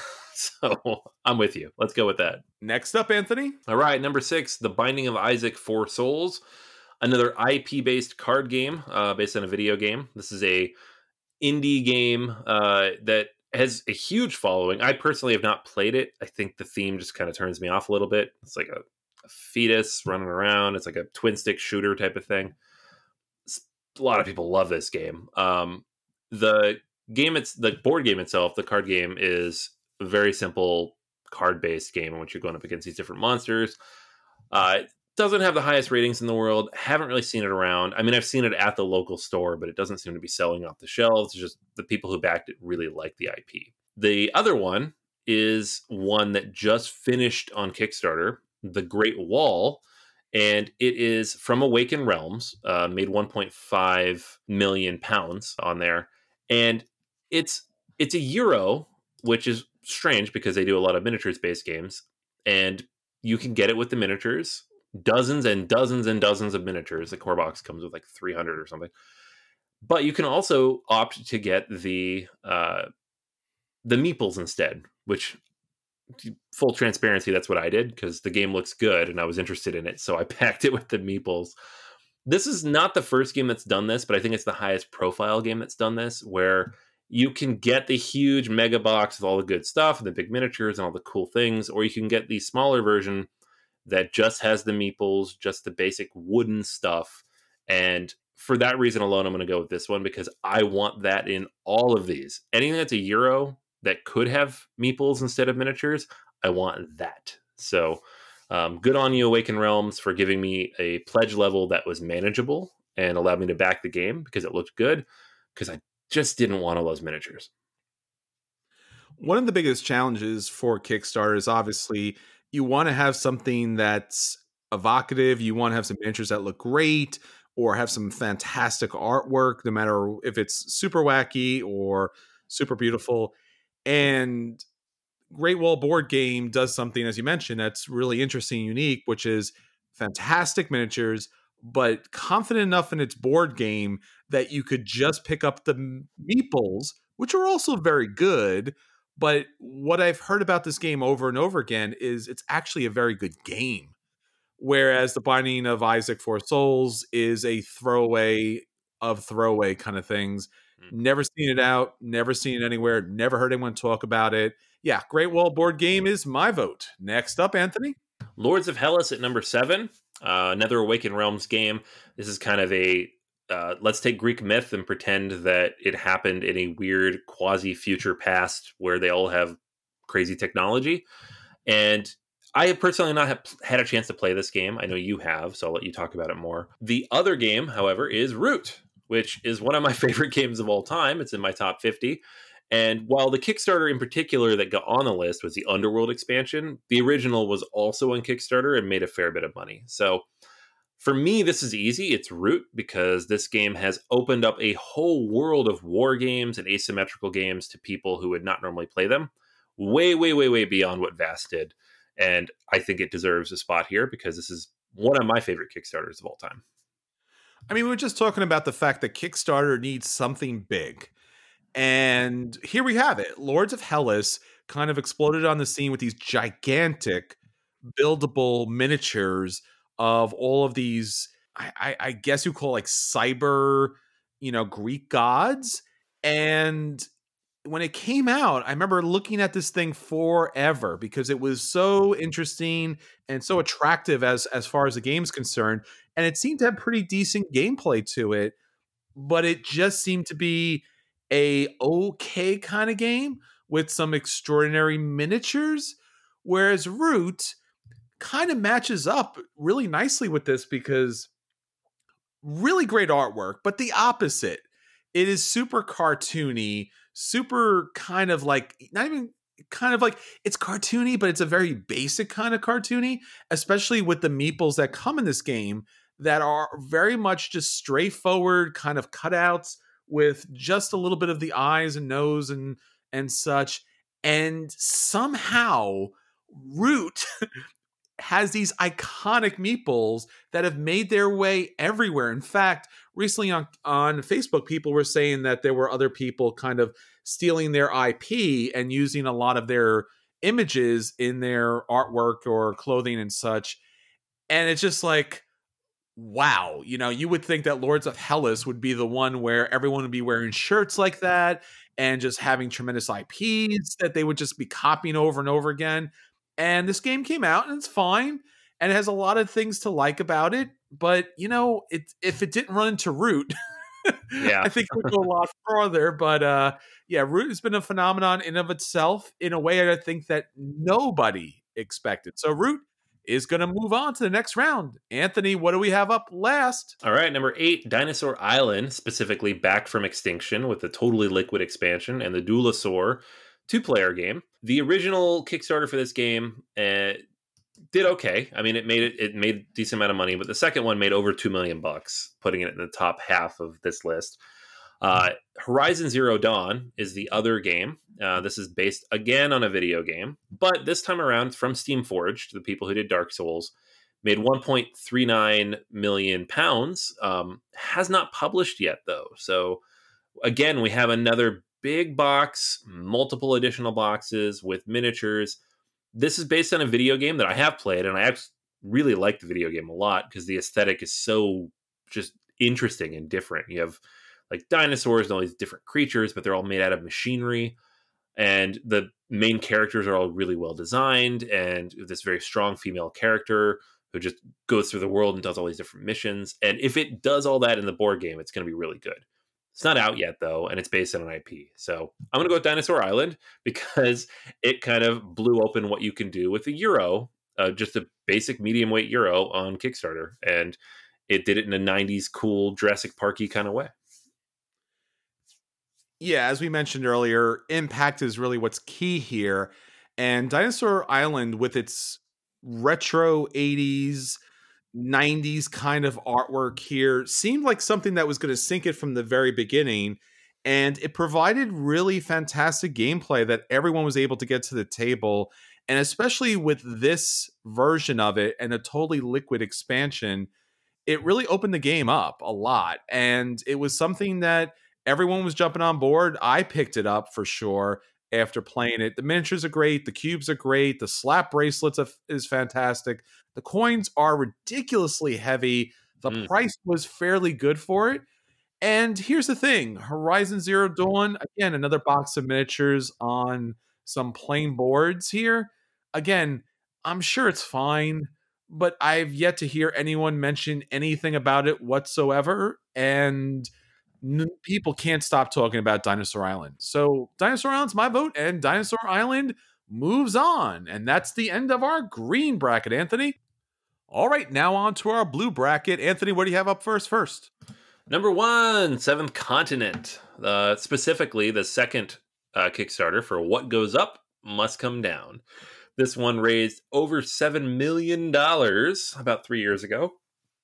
So I'm with you. Let's go with that. Next up, Anthony. All right, number six, The Binding of Isaac Four Souls, another I P-based card game uh, based on a video game. This is a indie game uh, that has a huge following. I personally have not played it. I think the theme just kind of turns me off a little bit. It's like a, a fetus running around. It's like a twin stick shooter type of thing. It's, a lot of people love this game. Um, the game, it's the board game itself, the card game is a very simple card-based game in which you're going up against these different monsters. Uh, it doesn't have the highest ratings in the world. Haven't really seen it around. I mean, I've seen it at the local store, but it doesn't seem to be selling off the shelves. It's just the people who backed it really like the I P. The other one is one that just finished on Kickstarter, The Great Wall, and it is from Awaken Realms, uh, made one point five million pounds on there, and it's it's a euro, which is strange because they do a lot of miniatures-based games, and you can get it with the miniatures, dozens and dozens and dozens of miniatures. The core box comes with like three hundred or something, but you can also opt to get the uh, the meeples instead, which, full transparency, that's what I did because the game looks good and I was interested in it, so I packed it with the meeples. This is not the first game that's done this, but I think it's the highest profile game that's done this, where you can get the huge mega box with all the good stuff and the big miniatures and all the cool things, or you can get the smaller version that just has the meeples, just the basic wooden stuff. And for that reason alone, I'm going to go with this one because I want that in all of these. Anything that's a euro that could have meeples instead of miniatures, I want that. So um, good on you, Awaken Realms, for giving me a pledge level that was manageable and allowed me to back the game because it looked good, because I just didn't want all those miniatures. One of the biggest challenges for Kickstarter is obviously you want to have something that's evocative. You want to have some miniatures that look great or have some fantastic artwork, no matter if it's super wacky or super beautiful. And Great Wall Board Game does something, as you mentioned, that's really interesting and unique, which is fantastic miniatures, but confident enough in its board game that you could just pick up the meeples, which are also very good. But what I've heard about this game over and over again is it's actually a very good game. Whereas The Binding of Isaac Four Souls is a throwaway of throwaway kind of things. Never seen it out, never seen it anywhere, never heard anyone talk about it. Yeah, Great Wall Board Game is my vote. Next up, Anthony. Lords of Hellas at number seven. Uh, another Awaken Realms game. This is kind of a uh, let's take Greek myth and pretend that it happened in a weird quasi-future past where they all have crazy technology. And I have personally not have had a chance to play this game. I know you have, so I'll let you talk about it more. The other game, however, is Root, which is one of my favorite games of all time. It's in my top fifty. And while the Kickstarter in particular that got on the list was the Underworld expansion, the original was also on Kickstarter and made a fair bit of money. So for me, this is easy. It's Root, because this game has opened up a whole world of war games and asymmetrical games to people who would not normally play them. Way, way, way, way beyond what Vast did. And I think it deserves a spot here because this is one of my favorite Kickstarters of all time. I mean, we were just talking about the fact that Kickstarter needs something big. And here we have it. Lords of Hellas kind of exploded on the scene with these gigantic buildable miniatures of all of these, I, I, I guess you call like cyber, you know, Greek gods. And when it came out, I remember looking at this thing forever because it was so interesting and so attractive as, as far as the game's concerned. And it seemed to have pretty decent gameplay to it, but it just seemed to be a okay kind of game with some extraordinary miniatures, whereas Root kind of matches up really nicely with this because really great artwork, but the opposite. It is super cartoony, super kind of like, not even kind of like, it's cartoony, but it's a very basic kind of cartoony, especially with the meeples that come in this game that are very much just straightforward kind of cutouts with just a little bit of the eyes and nose and and such. And somehow Root has these iconic meeples that have made their way everywhere. In fact, recently on, on Facebook, people were saying that there were other people kind of stealing their I P and using a lot of their images in their artwork or clothing and such. And it's just like, wow, you know, you would think that Lords of Hellas would be the one where everyone would be wearing shirts like that and just having tremendous I Ps that they would just be copying over and over again. And this game came out and it's fine. And it has a lot of things to like about it. But, you know, it, if it didn't run into Root, yeah, I think it would go a lot further. But uh, yeah, Root has been a phenomenon in of itself in a way I think that nobody expected. So Root is going to move on to the next round. Anthony, what do we have up last? All right, number eight, Dinosaur Island, specifically Back from Extinction with the Totally Liquid expansion and the Duelosaur two-player game. The original Kickstarter for this game uh, did okay. I mean, it made it it made a decent amount of money, but the second one made over two million bucks, putting it in the top half of this list. Uh, Horizon Zero Dawn is the other game. Uh, this is based again on a video game, but this time around from Steamforged, the people who did Dark Souls, made one point three nine million pounds. Um, has not published yet though. So again, we have another big box, multiple additional boxes with miniatures. This is based on a video game that I have played, and I actually really like the video game a lot because the aesthetic is so just interesting and different. You have like dinosaurs and all these different creatures, but they're all made out of machinery. And the main characters are all really well designed, and this very strong female character who just goes through the world and does all these different missions. And if it does all that in the board game, it's going to be really good. It's not out yet, though, and it's based on an I P. So I'm going to go with Dinosaur Island because it kind of blew open what you can do with a Euro, uh, just a basic medium weight Euro on Kickstarter. And it did it in a nineties cool Jurassic Park-y kind of way. Yeah, as we mentioned earlier, impact is really what's key here. And Dinosaur Island, with its retro eighties, nineties kind of artwork here, seemed like something that was going to sink it from the very beginning. And it provided really fantastic gameplay that everyone was able to get to the table. And especially with this version of it and a totally liquid expansion, it really opened the game up a lot. And it was something that everyone was jumping on board. I picked it up for sure after playing it. The miniatures are great. The cubes are great. The slap bracelets are, is fantastic. The coins are ridiculously heavy. The mm. price was fairly good for it. And here's the thing. Horizon Zero Dawn, again, another box of miniatures on some plain boards here. Again, I'm sure it's fine, but I've yet to hear anyone mention anything about it whatsoever. And n- people can't stop talking about Dinosaur Island. So Dinosaur Island's my vote, and Dinosaur Island moves on. And that's the end of our green bracket, Anthony. All right, now on to our blue bracket. Anthony, what do you have up first first? Number one, Seventh Continent. Uh, specifically, the second uh, Kickstarter for What Goes Up Must Come Down. This one raised over seven million dollars about three years ago.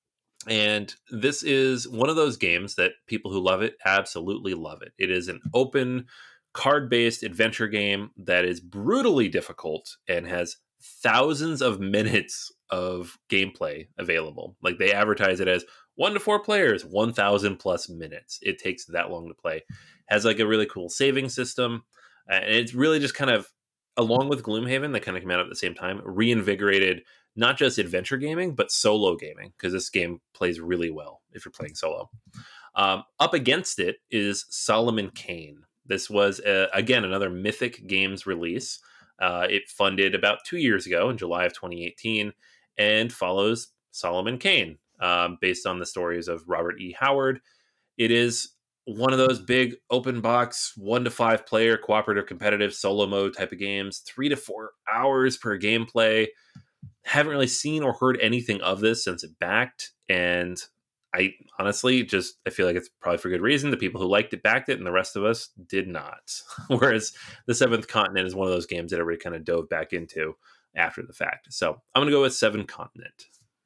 And this is one of those games that people who love it absolutely love it. It is an open, card-based adventure game that is brutally difficult and has thousands of minutes of gameplay available. Like, they advertise it as one to four players, one thousand plus minutes. It takes that long to play. Has like a really cool saving system. And it's really just kind of, along with Gloomhaven, that kind of came out at the same time, reinvigorated not just adventure gaming, but solo gaming, because this game plays really well if you're playing solo. Um, up against it is Solomon Kane. This was, uh, again, another Mythic Games release. Uh, it funded about two years ago in July of twenty eighteen and follows Solomon Kane, um, based on the stories of Robert E. Howard. It is one of those big open box, one to five player, cooperative, competitive, solo mode type of games, three to four hours per gameplay. Haven't really seen or heard anything of this since it backed. And I honestly just, I feel like it's probably for good reason. The people who liked it backed it, and the rest of us did not. Whereas the Seventh Continent is one of those games that everybody kind of dove back into after the fact. So I'm going to go with Seven Continent.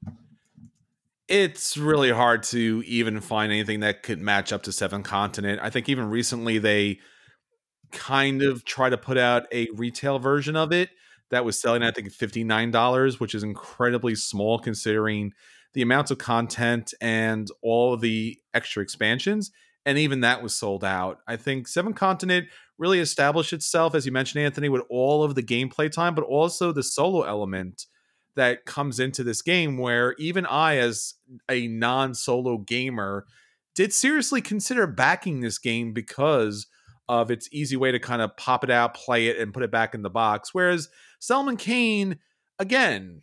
It's really hard to even find anything that could match up to Seven Continent. I think even recently they kind of try to put out a retail version of it that was selling, I think, fifty-nine dollars, which is incredibly small considering the amounts of content and all of the extra expansions. And even that was sold out. I think Seven Continent really established itself, as you mentioned, Anthony, with all of the gameplay time, but also the solo element that comes into this game, where even I, as a non-solo gamer, did seriously consider backing this game because of its easy way to kind of pop it out, play it, and put it back in the box. Whereas Solomon Kane, again,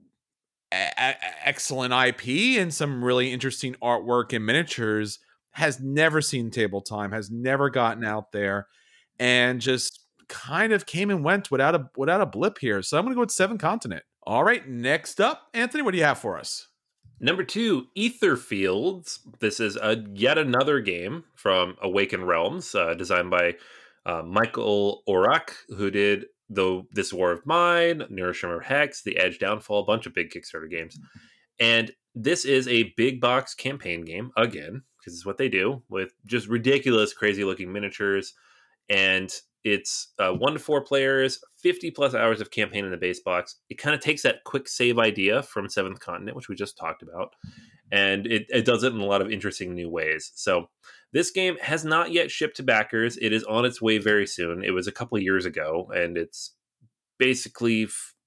a- a- excellent I P and some really interesting artwork and miniatures, has never seen table time, has never gotten out there, and just kind of came and went without a without a blip here. So I'm going to go with Seven Continent. All right, next up, Anthony, what do you have for us? Number two, Aetherfields. This is a, yet another game from Awaken Realms, uh, designed by uh, Michael Orak, who did the This War of Mine, Neuroshimmer Hex, The Edge Downfall, a bunch of big Kickstarter games. And this is a big box campaign game, again, because it's what they do, with just ridiculous, crazy-looking miniatures. And it's uh, one to four players, fifty plus hours of campaign in the base box. It kind of takes that quick save idea from Seventh Continent, which we just talked about, and it, it does it in a lot of interesting new ways. So this game has not yet shipped to backers. It is on its way very soon. It was a couple of years ago, and it's basically,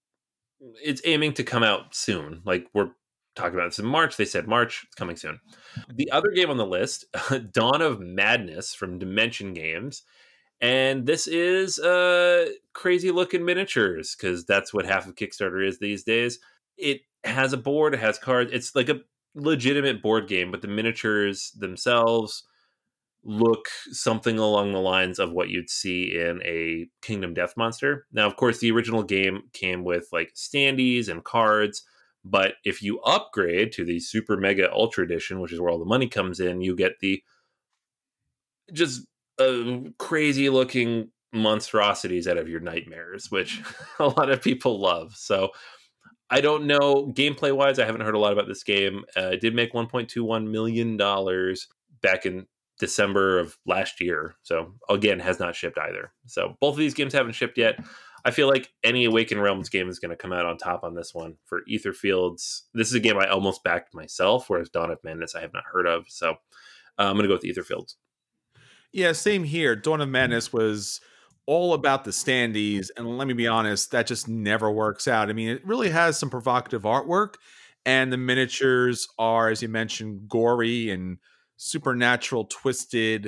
it's aiming to come out soon. Like, we're talking about this in March. They said March. It's coming soon. The other game on the list, Dawn of Madness from Dimension Games. And this is uh, crazy looking miniatures, because that's what half of Kickstarter is these days. It has a board, it has cards. It's like a legitimate board game, but the miniatures themselves look something along the lines of what you'd see in a Kingdom Death Monster. Now, of course, the original game came with like standees and cards, but if you upgrade to the Super Mega Ultra Edition, which is where all the money comes in, you get the just uh, crazy looking monstrosities out of your nightmares, which a lot of people love. So I don't know, gameplay wise, I haven't heard a lot about this game. Uh, it did make one point two one million dollars back in December of last year. So again, has not shipped either. So both of these games haven't shipped yet. I feel like any Awaken Realms game is going to come out on top on this one. For Aetherfields, this is a game I almost backed myself, whereas Dawn of Madness I have not heard of. So uh, I'm going to go with Aetherfields. Yeah, same here. Dawn of Madness was all about the standees, and let me be honest, that just never works out. I mean, it really has some provocative artwork, and the miniatures are, as you mentioned, gory and supernatural twisted,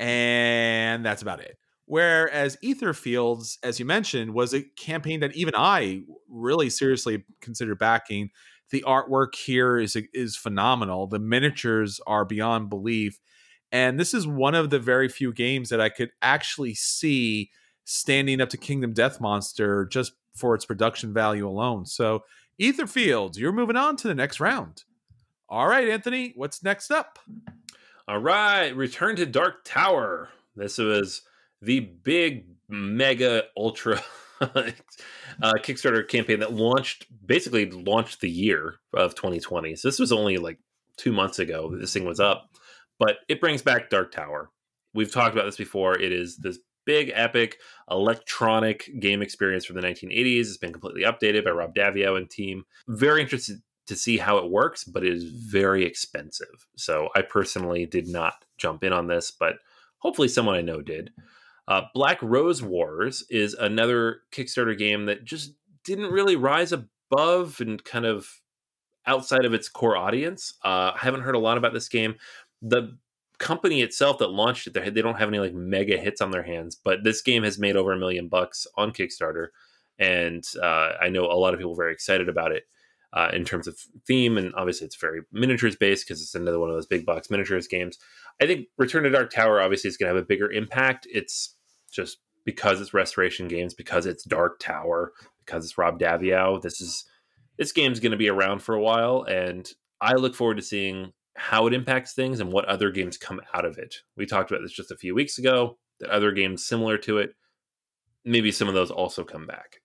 and that's about it. Whereas Aetherfields, as you mentioned, was a campaign that even I really seriously considered backing. The artwork here is is phenomenal. The miniatures are beyond belief. And this is one of the very few games that I could actually see standing up to Kingdom Death Monster just for its production value alone. So, Aetherfields, you're moving on to the next round. All right, Anthony, what's next up? All right, Return to Dark Tower. This was the big, mega, ultra uh, Kickstarter campaign that launched, basically launched the year of twenty twenty. So this was only like two months ago that this thing was up. But it brings back Dark Tower. We've talked about this before. It is this big, epic, electronic game experience from the nineteen eighties. It's been completely updated by Rob Davio and team. Very interested to see how it works, but it is very expensive. So I personally did not jump in on this, but hopefully someone I know did. Uh, Black Rose Wars is another Kickstarter game that just didn't really rise above and kind of outside of its core audience. Uh, I haven't heard a lot about this game. The company itself that launched it, they don't have any like mega hits on their hands, but this game has made over a million bucks on Kickstarter, and uh, I know a lot of people are very excited about it. uh, in terms of theme. And obviously it's very miniatures based because it's another one of those big box miniatures games. I think Return to Dark Tower obviously is going to have a bigger impact. It's just because it's Restoration Games, because it's Dark Tower, because it's Rob Daviau. This is this game's going to be around for a while, and I look forward to seeing how it impacts things and what other games come out of it. We talked about this just a few weeks ago, that other games similar to it, maybe some of those also come back.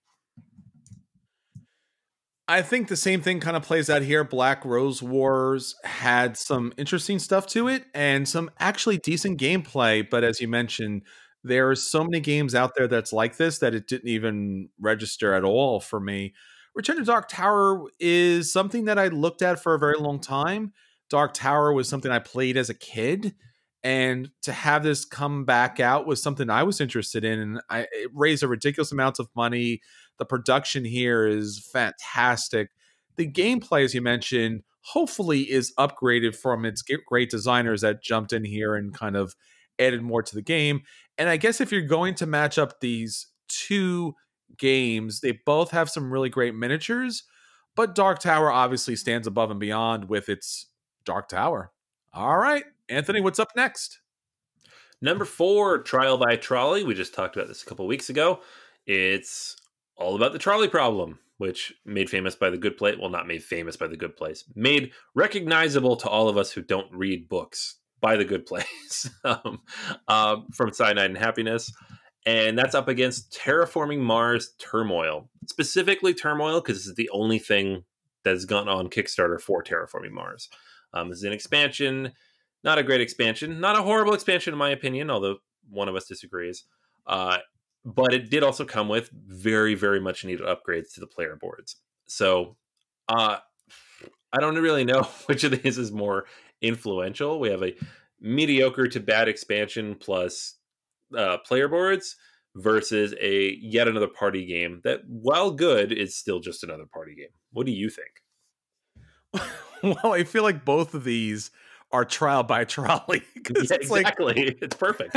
I think the same thing kind of plays out here. Black Rose Wars had some interesting stuff to it and some actually decent gameplay. But as you mentioned, there are so many games out there that's like this that it didn't even register at all for me. Return to Dark Tower is something that I looked at for a very long time. Dark Tower was something I played as a kid. And to have this come back out was something I was interested in. And I, it raised a ridiculous amount of money. The production here is fantastic. The gameplay, as you mentioned, hopefully is upgraded from its great designers that jumped in here and kind of added more to the game. And I guess if you're going to match up these two games, they both have some really great miniatures, but Dark Tower obviously stands above and beyond with its Dark Tower. All right, Anthony, what's up next? Number four, Trial by Trolley. We just talked about this a couple weeks ago. It's all about the trolley problem, which made famous by The Good Place. Well, not made famous by The Good Place. Made recognizable to all of us who don't read books by The Good Place um, um, from Cyanide and Happiness. And that's up against Terraforming Mars Turmoil. Specifically Turmoil, because this is the only thing that's gone on Kickstarter for Terraforming Mars. Um, this is an expansion. Not a great expansion. Not a horrible expansion, in my opinion, although one of us disagrees. Uh, but it did also come with very, very much needed upgrades to the player boards. So uh, I don't really know which of these is more influential. We have a mediocre to bad expansion plus uh, player boards versus a yet another party game that, while good, is still just another party game. What do you think? Well, I feel like both of these are Trial by Trolley. Yeah, it's exactly. Like, it's perfect.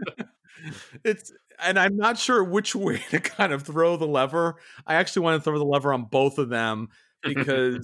it's and I'm not sure which way to kind of throw the lever. I actually want to throw the lever on both of them because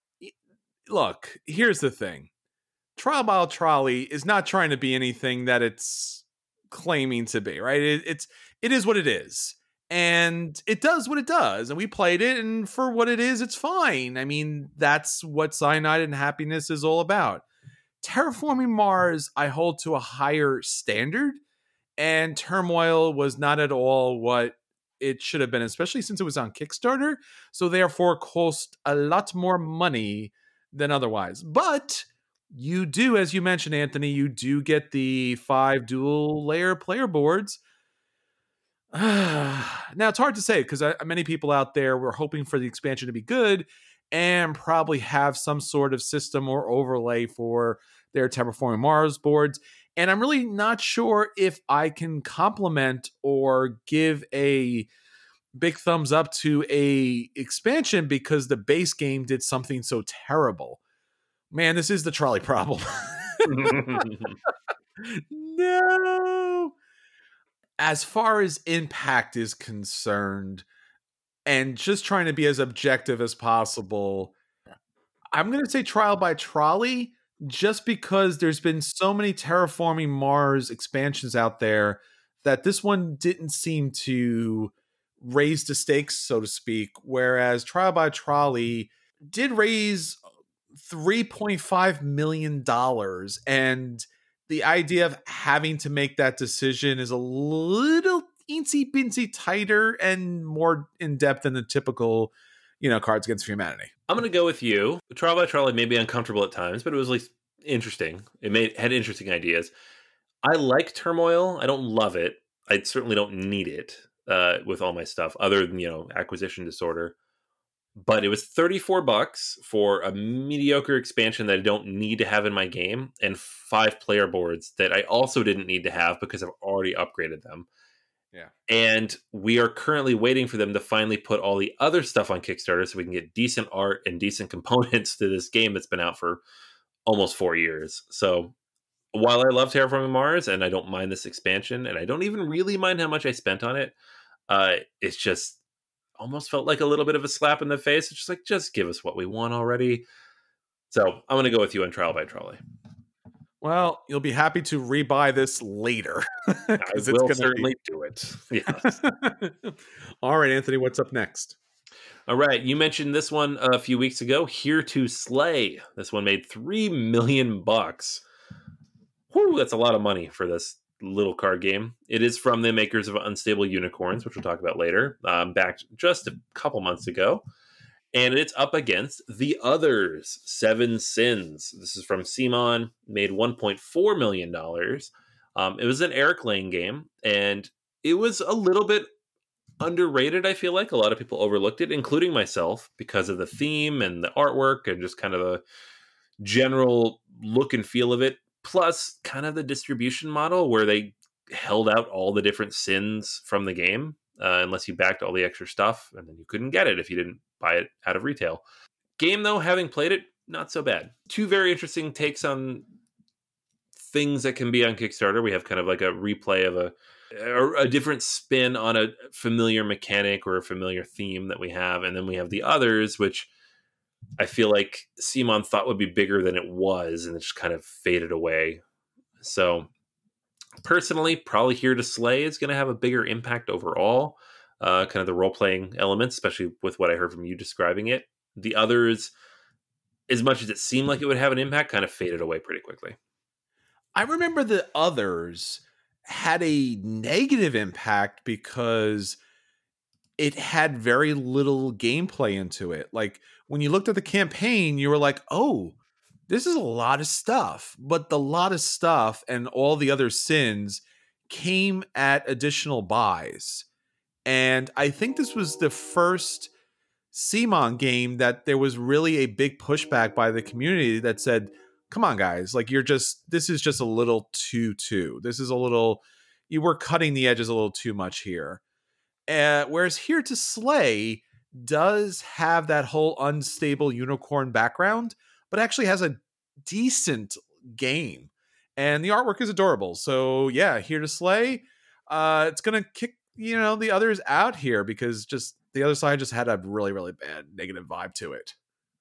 look, here's the thing. Trial by Trolley is not trying to be anything that it's claiming to be, right? It, it's it is what it is. And it does what it does. And we played it, and for what it is, it's fine. I mean, that's what Cyanide and Happiness is all about. Terraforming Mars, I hold to a higher standard, and Turmoil was not at all what it should have been, especially since it was on Kickstarter. So therefore cost a lot more money than otherwise. But you do, as you mentioned, Anthony, you do get the five dual layer player boards. Now, it's hard to say because many people out there were hoping for the expansion to be good and probably have some sort of system or overlay for their Terraforming Mars boards. And I'm really not sure if I can compliment or give a big thumbs up to a expansion because the base game did something so terrible. Man, this is the trolley problem. No. As far as impact is concerned, and just trying to be as objective as possible, I'm going to say Trial by Trolley, just because there's been so many Terraforming Mars expansions out there that this one didn't seem to raise the stakes, so to speak, whereas Trial by Trolley did raise three point five million dollars, and the idea of having to make that decision is a little teensy binsy tighter and more in depth than the typical, you know, Cards Against Humanity. I'm going to go with you. Trial by Trolley may be uncomfortable at times, but it was at least interesting. It made had interesting ideas. I like Turmoil. I don't love it. I certainly don't need it uh, with all my stuff, other than, you know, acquisition disorder. But it was thirty-four bucks for a mediocre expansion that I don't need to have in my game, and five player boards that I also didn't need to have because I've already upgraded them. Yeah. And we are currently waiting for them to finally put all the other stuff on Kickstarter so we can get decent art and decent components to this game that's been out for almost four years. So while I love Terraforming Mars and I don't mind this expansion, and I don't even really mind how much I spent on it, uh, it's just almost felt like a little bit of a slap in the face. It's just like, just give us what we want already. So I'm going to go with you on Trial by Trolley. Well, you'll be happy to rebuy this later. I will certainly be... do it. Yes. All right, Anthony, what's up next? All right, you mentioned this one a few weeks ago, Here to Slay. This one made three million bucks. Whew, that's a lot of money for this little card game. It is from the makers of Unstable Unicorns, which we'll talk about later, um, back just a couple months ago. And it's up against The Others, Seven Sins. This is from CMON, made one point four million dollars. Um, it was an Eric Lane game, and it was a little bit underrated, I feel like. A lot of people overlooked it, including myself, because of the theme and the artwork and just kind of the general look and feel of it. Plus, kind of the distribution model where they held out all the different sins from the game, uh, unless you backed all the extra stuff, and then you couldn't get it if you didn't buy it out of retail. Game, though, having played it, not so bad. Two very interesting takes on things that can be on Kickstarter. We have kind of like a replay of a a different spin on a familiar mechanic or a familiar theme that we have, and then we have The Others, which I feel like CMON thought would be bigger than it was, and it just kind of faded away. So personally, probably Here to Slay is going to have a bigger impact overall. Uh, kind of the role-playing elements, especially with what I heard from you describing it. The Others, as much as it seemed like it would have an impact, kind of faded away pretty quickly. I remember The Others had a negative impact because it had very little gameplay into it. Like, when you looked at the campaign, you were like, oh, this is a lot of stuff. But the lot of stuff and all the other sins came at additional buys. And I think this was the first CMON game that there was really a big pushback by the community that said, come on, guys, like you're just, this is just a little too, too. This is a little, you were cutting the edges a little too much here. Uh, whereas Here to Slay does have that whole unstable unicorn background, but actually has a decent game. And the artwork is adorable. So yeah, Here to Slay, uh, it's going to kick, you know, the others out here because just the other side just had a really, really bad negative vibe to it.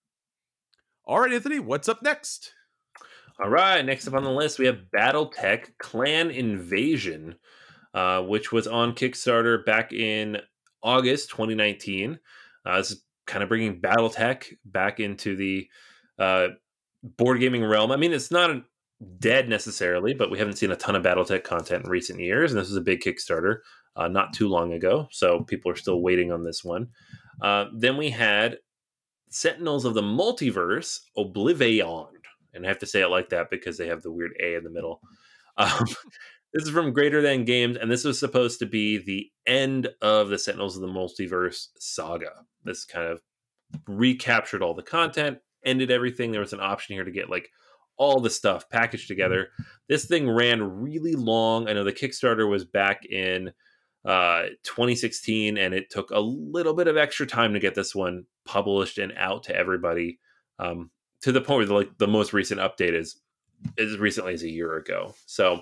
All right, Anthony, what's up next? All right, next up on the list, we have BattleTech Clan Invasion, uh, which was on Kickstarter back in August twenty nineteen. Uh, this is kind of bringing BattleTech back into the uh, board gaming realm. I mean, it's not dead necessarily, but we haven't seen a ton of BattleTech content in recent years, and this was a big Kickstarter uh, not too long ago, so people are still waiting on this one. Uh, then we had Sentinels of the Multiverse, Oblivion. And I have to say it like that because they have the weird A in the middle. Um, this is from Greater Than Games, and this was supposed to be the end of the Sentinels of the Multiverse saga. This kind of recaptured all the content, ended everything. There was an option here to get like all the stuff packaged together. This thing ran really long. I know the Kickstarter was back in uh, twenty sixteen, and it took a little bit of extra time to get this one published and out to everybody. Um, to the point where the, like the most recent update is as recently as a year ago. So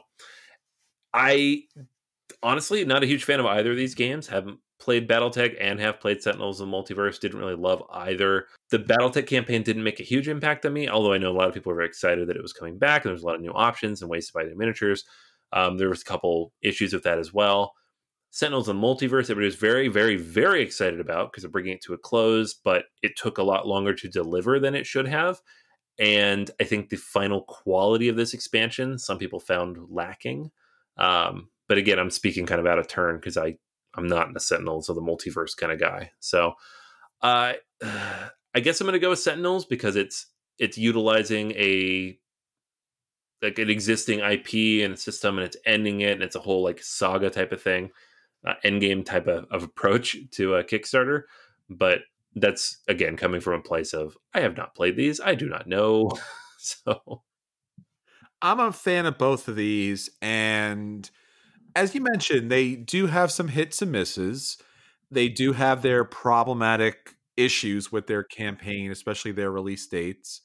I honestly not a huge fan of either of these games. Haven't played BattleTech and have played Sentinels of the Multiverse. Didn't really love either. The BattleTech campaign didn't make a huge impact on me, although I know a lot of people were very excited that it was coming back and there's a lot of new options and ways to buy the miniatures. Um, there was a couple issues with that as well. Sentinels of the Multiverse, everybody was very, very, very excited about because they're bringing it to a close, but it took a lot longer to deliver than it should have. And I think the final quality of this expansion, some people found lacking. Um, but again, I'm speaking kind of out of turn because I, I'm not in a Sentinels of the Multiverse kind of guy. So uh, I guess I'm going to go with Sentinels because it's it's utilizing a like an existing I P and a system, and it's ending it, and it's a whole like saga type of thing. Uh, endgame type of, of approach to a Kickstarter, but that's again coming from a place of I have not played these, I do not know. So I'm a fan of both of these, and as you mentioned, they do have some hits and misses. They do have their problematic issues with their campaign, especially their release dates.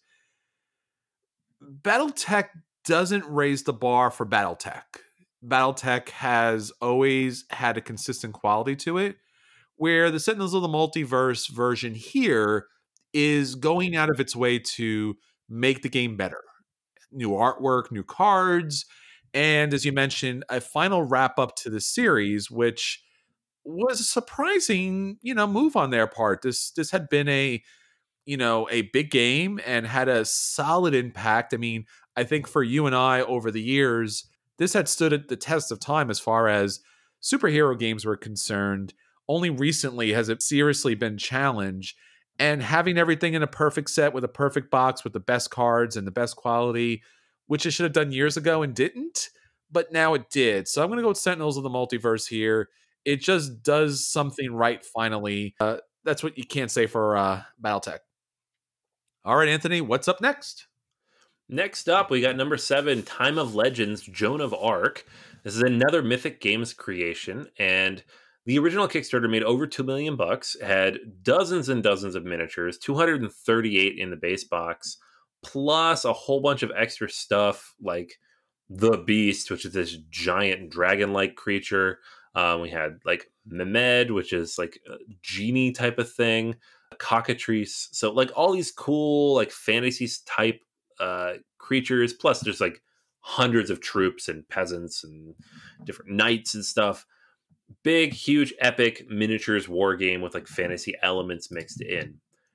BattleTech doesn't raise the bar for BattleTech. BattleTech has always had a consistent quality to it, where the Sentinels of the Multiverse version here is going out of its way to make the game better. New artwork, new cards, and as you mentioned, a final wrap up to the series, which was a surprising, you know, move on their part. This this had been a, you know, a big game and had a solid impact. I mean, I think for you and I over the years, this had stood at the test of time as far as superhero games were concerned. Only recently has it seriously been challenged. And having everything in a perfect set with a perfect box with the best cards and the best quality, which it should have done years ago and didn't, but now it did. So I'm going to go with Sentinels of the Multiverse here. It just does something right finally. Uh, that's what you can't say for uh, Battletech. All right, Anthony, what's up next? Next up, we got number seven, Time of Legends, Joan of Arc. This is another Mythic Games creation, and the original Kickstarter made over two million bucks, had dozens and dozens of miniatures, two hundred thirty-eight in the base box, plus a whole bunch of extra stuff like the Beast, which is this giant dragon-like creature. Um, we had like Mehmed, which is like a genie type of thing, Cockatrice. So like all these cool like fantasy type uh, creatures. Plus there's like hundreds of troops and peasants and different knights and stuff. Big, huge, epic miniatures war game with like fantasy elements mixed in.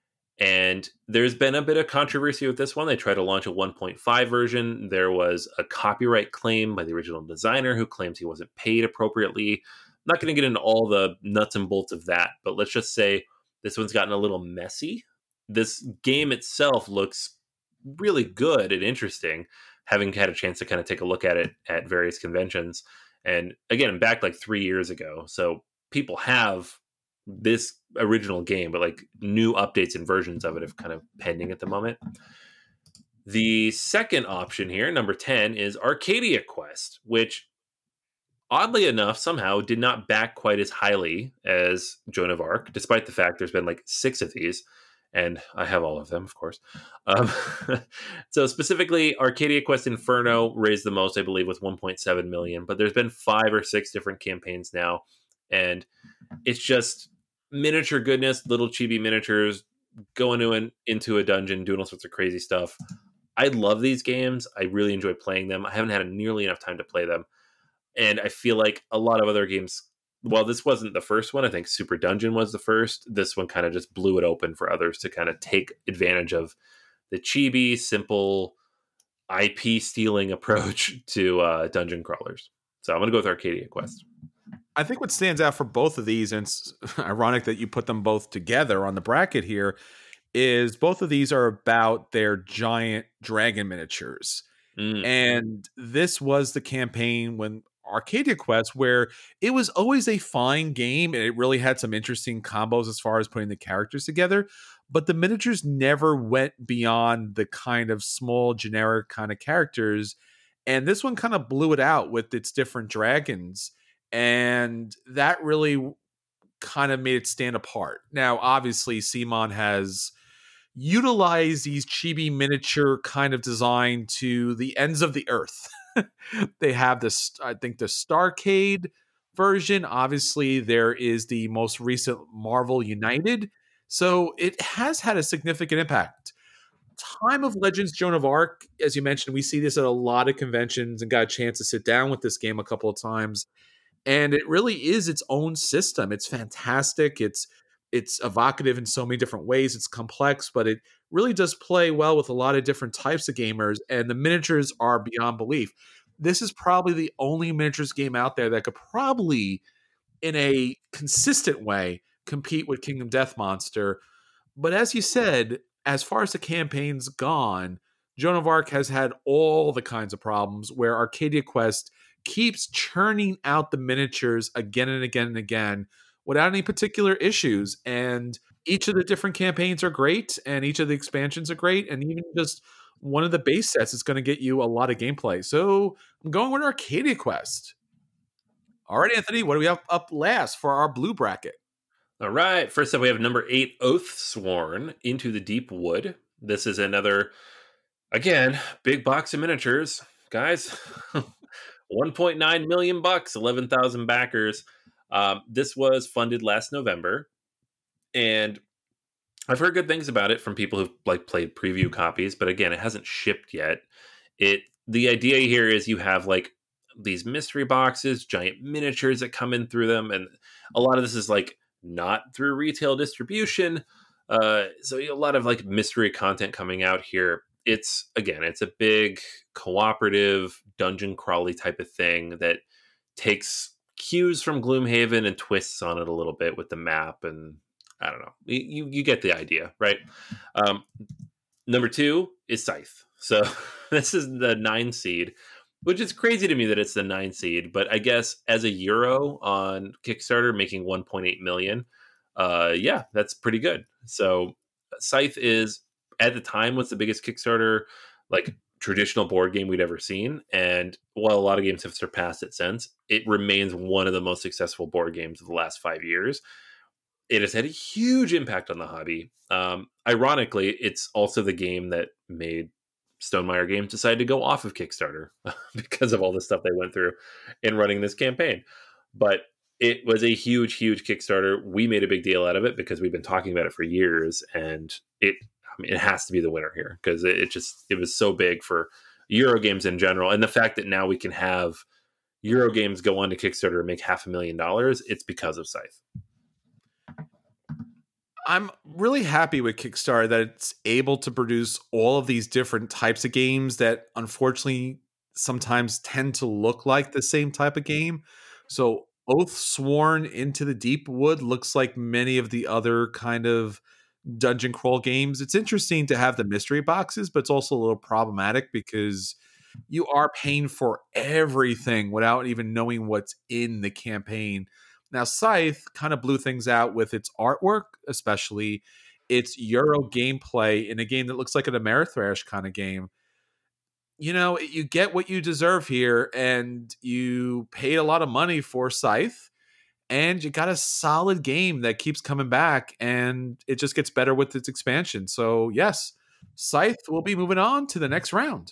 And there's been a bit of controversy with this one. They tried to launch a one point five version. There was a copyright claim by the original designer who claims he wasn't paid appropriately. I'm not going to get into all the nuts and bolts of that, but let's just say this one's gotten a little messy. This game itself looks really good and interesting, having had a chance to kind of take a look at it at various conventions. And again, back like three years ago. So people have this original game, but like new updates and versions of it are kind of pending at the moment. The second option here, number ten, is Arcadia Quest, which oddly enough somehow did not back quite as highly as Joan of Arc, despite the fact there's been like six of these, and I have all of them, of course. Um, so specifically, Arcadia Quest Inferno raised the most, I believe, with one point seven million, but there's been five or six different campaigns now, and it's just miniature goodness, little chibi miniatures, going to an, into a dungeon, doing all sorts of crazy stuff. I love these games. I really enjoy playing them. I haven't had nearly enough time to play them. And I feel like a lot of other games, well, this wasn't the first one. I think Super Dungeon was the first. This one kind of just blew it open for others to kind of take advantage of the chibi, simple I P stealing approach to uh, dungeon crawlers. So I'm going to go with Arcadia Quest. I think what stands out for both of these, and it's ironic that you put them both together on the bracket here, is both of these are about their giant dragon miniatures. Mm. And this was the campaign when Arcadia Quest, where it was always a fine game and it really had some interesting combos as far as putting the characters together, but the miniatures never went beyond the kind of small generic kind of characters. And this one kind of blew it out with its different dragons. And that really kind of made it stand apart. Now, obviously, CMON has utilized these chibi miniature kind of design to the ends of the earth. They have this, I think, the Starcade version. Obviously, there is the most recent Marvel United. So it has had a significant impact. Time of Legends, Joan of Arc, as you mentioned, we see this at a lot of conventions and got a chance to sit down with this game a couple of times. And it really is its own system. It's fantastic. It's it's evocative in so many different ways. It's complex, but it really does play well with a lot of different types of gamers. And the miniatures are beyond belief. This is probably the only miniatures game out there that could probably, in a consistent way, compete with Kingdom Death Monster. But as you said, as far as the campaign's gone, Joan of Arc has had all the kinds of problems where Arcadia Quest keeps churning out the miniatures again and again and again without any particular issues. And each of the different campaigns are great, and each of the expansions are great, and even just one of the base sets is going to get you a lot of gameplay. So I'm going with Arcadia Quest. All right, Anthony, what do we have up last for our blue bracket? All right, first up we have number eight, Oathsworn, Into the Deep Wood. This is another, again, big box of miniatures. Guys, one point nine million bucks, eleven thousand backers. Um, this was funded last November, and I've heard good things about it from people who've like played preview copies, but again, it hasn't shipped yet. It the idea here is you have like these mystery boxes, giant miniatures that come in through them, and a lot of this is like not through retail distribution. Uh, so a lot of like mystery content coming out here. It's again, it's a big cooperative dungeon crawly type of thing that takes cues from Gloomhaven and twists on it a little bit with the map, and I don't know. You you get the idea, right? Um, number two is Scythe. So this is the nine seed, which is crazy to me that it's the nine seed. But I guess as a Euro on Kickstarter, making one point eight million, uh, yeah, that's pretty good. So Scythe is at the time was the biggest Kickstarter like traditional board game we'd ever seen, and while a lot of games have surpassed it since, it remains one of the most successful board games of the last five years. It has had a huge impact on the hobby. Um, ironically, it's also the game that made Stonemaier Games decide to go off of Kickstarter because of all the stuff they went through in running this campaign. But it was a huge, huge Kickstarter. We made a big deal out of it because we've been talking about it for years, and it I mean, it has to be the winner here because it, it just it was so big for Euro games in general, and the fact that now we can have Euro games go on to Kickstarter and make half a million dollars, it's because of Scythe. I'm really happy with Kickstarter that it's able to produce all of these different types of games that unfortunately sometimes tend to look like the same type of game. So Oathsworn Into the Deep Wood looks like many of the other kind of dungeon crawl games. It's interesting to have the mystery boxes, but it's also a little problematic because you are paying for everything without even knowing what's in the campaign. Now, Scythe kind of blew things out with its artwork, especially its Euro gameplay in a game that looks like an Ameritrash kind of game. You know, you get what you deserve here, and you paid a lot of money for Scythe, and you got a solid game that keeps coming back, and it just gets better with its expansion. So, yes, Scythe will be moving on to the next round.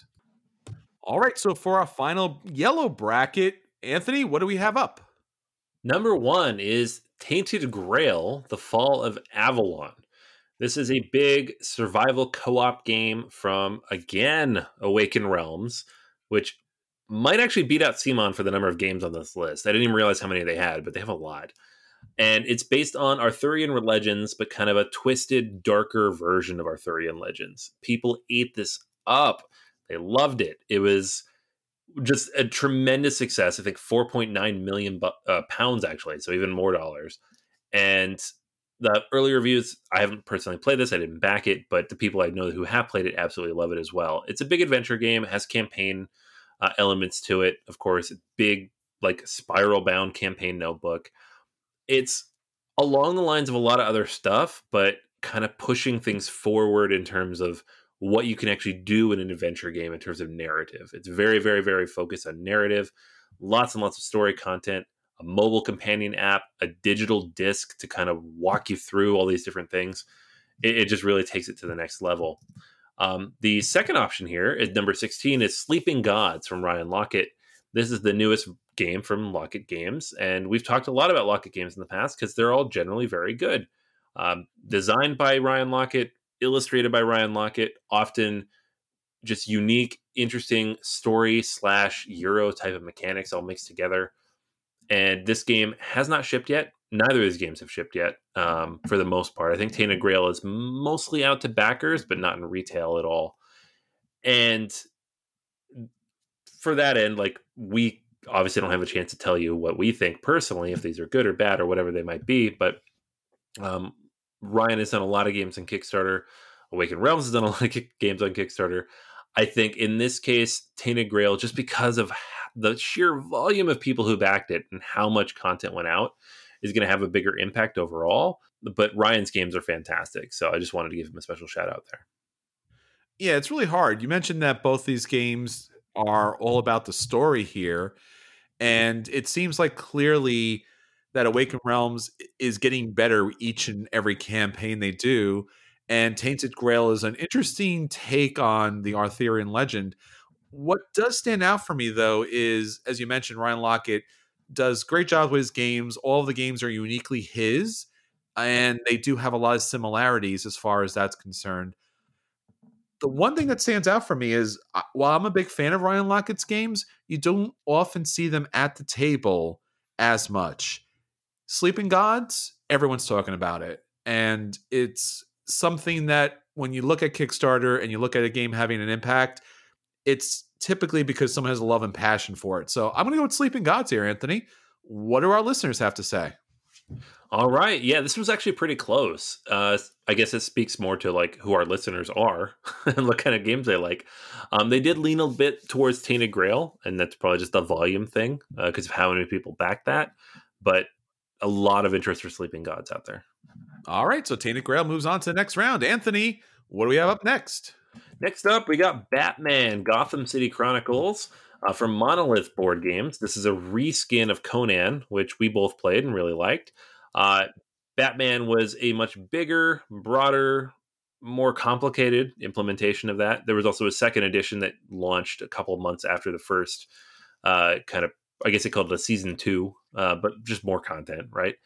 All right, so for our final yellow bracket, Anthony, what do we have up? Number one is Tainted Grail, The Fall of Avalon. This is a big survival co-op game from, again, Awaken Realms, which might actually beat out Simon for the number of games on this list. I didn't even realize how many they had, but they have a lot. And it's based on Arthurian Legends, but kind of a twisted, darker version of Arthurian Legends. People ate this up. They loved it. It was just a tremendous success. I think four point nine million bu- uh, pounds, actually, so even more dollars. And the early reviews, I haven't personally played this. I didn't back it, but the people I know who have played it absolutely love it as well. It's a big adventure game. It has campaign uh, elements to it. Of course, big, like spiral-bound campaign notebook. It's along the lines of a lot of other stuff, but kind of pushing things forward in terms of what you can actually do in an adventure game in terms of narrative. It's very, very, very focused on narrative, lots and lots of story content, a mobile companion app, a digital disc to kind of walk you through all these different things. It, it just really takes it to the next level. Um, the second option here is number sixteen is Sleeping Gods from Ryan Laukat. This is the newest game from Laukat Games, and we've talked a lot about Laukat Games in the past because they're all generally very good. Um, designed by Ryan Laukat, illustrated by Ryan Laukat, often just unique, interesting story slash Euro type of mechanics all mixed together. And this game has not shipped yet. Neither of these games have shipped yet, um, for the most part. I think Tainted Grail is mostly out to backers, but not in retail at all. And for that end, like, we obviously don't have a chance to tell you what we think personally, if these are good or bad or whatever they might be. But um, Ryan has done a lot of games on Kickstarter. Awaken Realms has done a lot of games on Kickstarter. I think in this case, Tainted Grail, just because of the sheer volume of people who backed it and how much content went out, is going to have a bigger impact overall. But Ryan's games are fantastic, so I just wanted to give him a special shout out there. Yeah, it's really hard. You mentioned that both these games are all about the story here, and it seems like clearly that Awaken Realms is getting better each and every campaign they do, and Tainted Grail is an interesting take on the Arthurian legend. What does stand out for me, though, is, as you mentioned, Ryan Laukat does great jobs with his games. All of the games are uniquely his, and they do have a lot of similarities as far as that's concerned. The one thing that stands out for me is uh, while I'm a big fan of Ryan Laukatz's games, you don't often see them at the table as much. Sleeping Gods, everyone's talking about it. And it's something that when you look at Kickstarter and you look at a game having an impact, it's typically because someone has a love and passion for it. So I'm going to go with Sleeping Gods here, Anthony. What do our listeners have to say? All right. Yeah, this was actually pretty close. Uh, I guess it speaks more to like who our listeners are and what kind of games they like. Um, they did lean a bit towards Tainted Grail, and that's probably just a volume thing because uh, of how many people back that. But a lot of interest for Sleeping Gods out there. All right. So Tainted Grail moves on to the next round. Anthony, what do we have up next? Next up, we got Batman Gotham City Chronicles uh, from Monolith Board Games. This is a reskin of Conan, which we both played and really liked. Uh, Batman was a much bigger, broader, more complicated implementation of that. There was also a second edition that launched a couple of months after the first uh, kind of, I guess they called it a season two, uh, but just more content, right?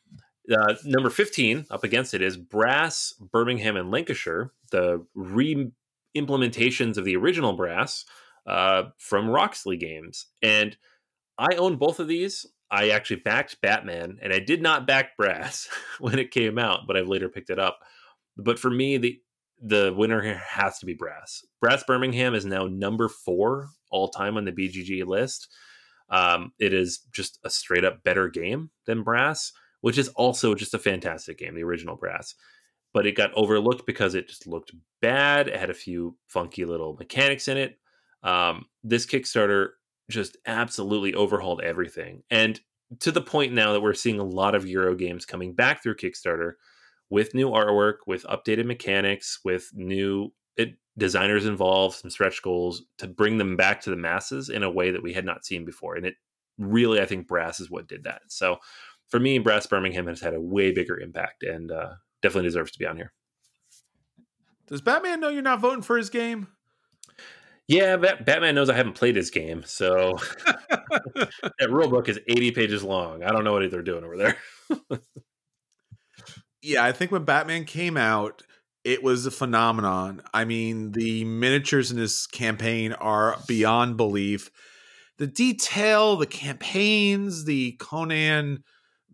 Uh, number fifteen up against it is Brass, Birmingham, and Lancashire, the re-implementations of the original Brass uh, from Roxley Games. And I own both of these. I actually backed Batman, and I did not back Brass when it came out, but I've later picked it up. But for me, the the winner here has to be Brass. Brass Birmingham is now number four all time on the B G G list. Um, it is just a straight up better game than Brass, which is also just a fantastic game, the original Brass. But it got overlooked because it just looked bad. It had a few funky little mechanics in it. Um, this Kickstarter just absolutely overhauled everything. And to the point now that we're seeing a lot of Euro games coming back through Kickstarter with new artwork, with updated mechanics, with new it, designers involved, some stretch goals to bring them back to the masses in a way that we had not seen before. And it really, I think Brass is what did that. So for me, Brass Birmingham has had a way bigger impact and uh, definitely deserves to be on here. Does Batman know you're not voting for his game? Yeah, Bat- Batman knows I haven't played his game, so that rule book is eighty pages long. I don't know what they're doing over there. Yeah, I think when Batman came out, it was a phenomenon. I mean, the miniatures in this campaign are beyond belief. The detail, the campaigns, the Conan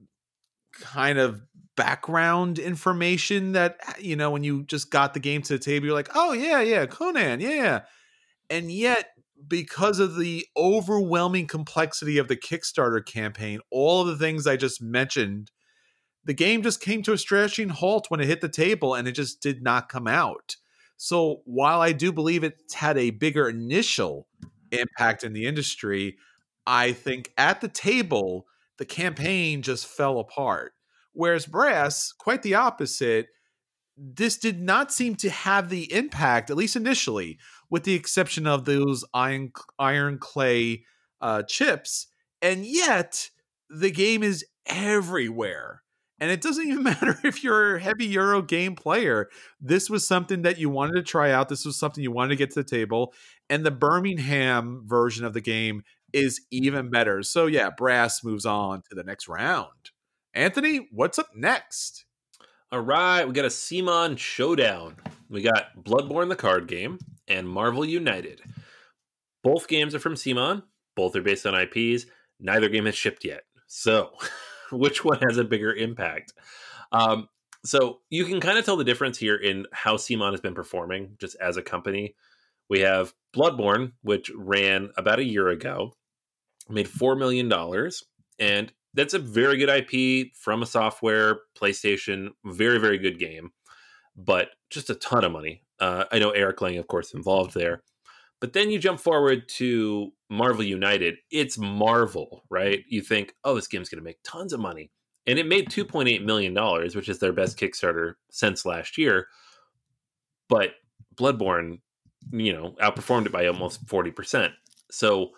kind of background information that, you know, when you just got the game to the table, you're like, oh, yeah, yeah, Conan, yeah. And yet, because of the overwhelming complexity of the Kickstarter campaign, all of the things I just mentioned, the game just came to a scratching halt when it hit the table and it just did not come out. So while I do believe it's had a bigger initial impact in the industry, I think at the table, the campaign just fell apart. Whereas Brass, quite the opposite, this did not seem to have the impact, at least initially, with the exception of those iron, iron clay uh, chips. And yet, the game is everywhere. And it doesn't even matter if you're a heavy Euro game player. This was something that you wanted to try out. This was something you wanted to get to the table. And the Birmingham version of the game is even better. So yeah, Brass moves on to the next round. Anthony, what's up next? All right, we got a CMON showdown. We got Bloodborne the card game and Marvel United. Both games are from CMON. Both are based on I Ps. Neither game has shipped yet. So which one has a bigger impact? Um, so you can kind of tell the difference here in how CMON has been performing just as a company. We have Bloodborne, which ran about a year ago, made four million dollars, and that's a very good I P from a software, PlayStation, very, very good game, but just a ton of money. Uh, I know Eric Lang, of course, involved there. But then you jump forward to Marvel United. It's Marvel, right? You think, oh, this game's going to make tons of money. And it made two point eight million dollars, which is their best Kickstarter since last year. But Bloodborne, you know, outperformed it by almost forty percent. So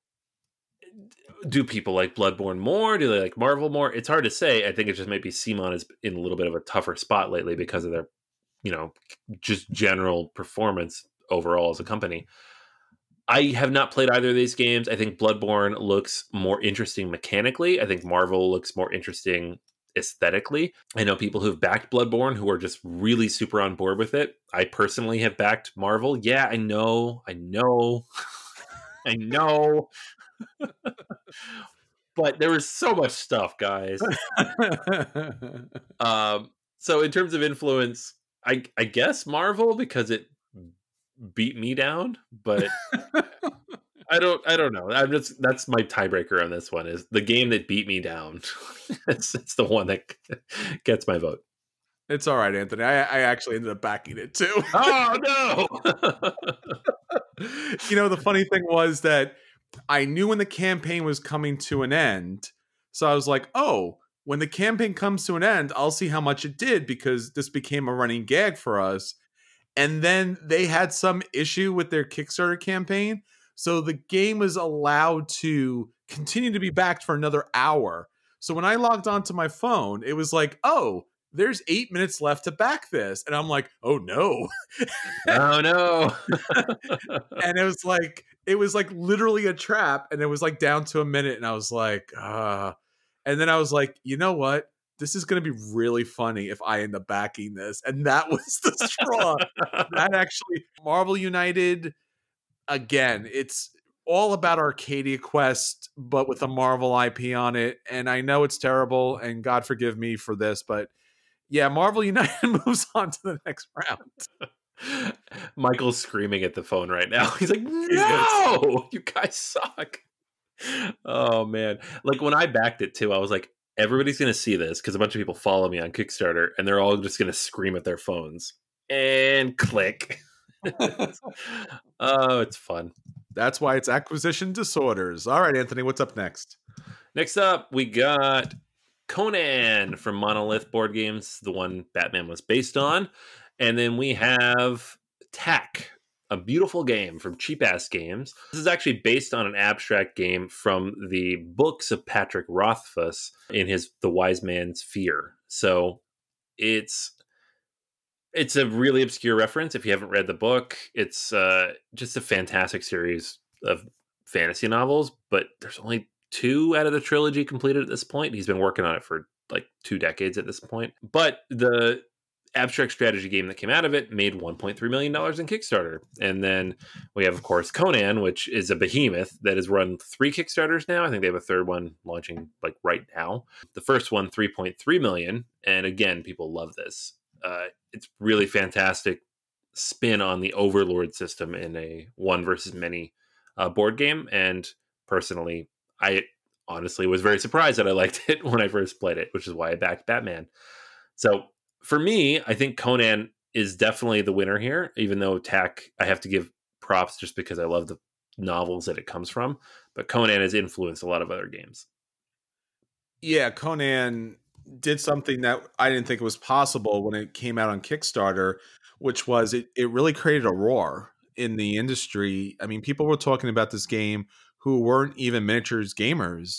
do people like Bloodborne more? Do they like Marvel more? It's hard to say. I think it's just maybe CMON is in a little bit of a tougher spot lately because of their, you know, just general performance overall as a company. I have not played either of these games. I think Bloodborne looks more interesting mechanically. I think Marvel looks more interesting aesthetically. I know people who've backed Bloodborne who are just really super on board with it. I personally have backed Marvel. Yeah, I know. I know. I know. But there was so much stuff, guys. um, so in terms of influence, I, I guess Marvel because it beat me down, but I don't I don't know. I'm just that's my tiebreaker on this one is the game that beat me down. it's, it's the one that gets my vote. It's all right, Anthony. I, I actually ended up backing it too. Oh no! You know, the funny thing was that I knew when the campaign was coming to an end, so I was like, "Oh, when the campaign comes to an end, I'll see how much it did because this became a running gag for us." And then they had some issue with their Kickstarter campaign, so the game was allowed to continue to be backed for another hour. So when I logged onto my phone, it was like, "Oh, there's eight minutes left to back this." And I'm like, "Oh no." Oh no. And it was like, it was like literally a trap. And it was like down to a minute. And I was like, ah. Uh. And then I was like, you know what? This is going to be really funny if I end up backing this. And that was the straw. That actually, Marvel United, again, it's all about Arcadia Quest, but with a Marvel I P on it. And I know it's terrible, and God forgive me for this, but yeah, Marvel United moves on to the next round. Michael's screaming at the phone right now. He's like, no, you guys suck. Oh, man. Like, when I backed it, too, I was like, everybody's going to see this because a bunch of people follow me on Kickstarter, and they're all just going to scream at their phones. And click. Oh, it's fun. That's why it's acquisition disorders. All right, Anthony, what's up next? Next up, we got Conan from Monolith Board Games, the one Batman was based on. And then we have Tak, a beautiful game from Cheap Ass Games. This is actually based on an abstract game from the books of Patrick Rothfuss in his The Wise Man's Fear. So it's it's a really obscure reference if you haven't read the book. It's uh, just a fantastic series of fantasy novels, but there's only two out of the trilogy completed at this point. He's been working on it for like two decades at this point. But the abstract strategy game that came out of it made one point three million dollars in Kickstarter. And then we have, of course, Conan, which is a behemoth that has run three Kickstarters now. I think they have a third one launching like right now. The first one, three point three million dollars. And again, people love this. Uh, it's really fantastic spin on the Overlord system in a one versus many uh, board game. And personally, I honestly was very surprised that I liked it when I first played it, which is why I backed Batman. So for me, I think Conan is definitely the winner here, even though Tak, I have to give props just because I love the novels that it comes from. But Conan has influenced a lot of other games. Yeah, Conan did something that I didn't think was possible when it came out on Kickstarter, which was it, it really created a roar in the industry. I mean, people were talking about this game who weren't even miniatures gamers.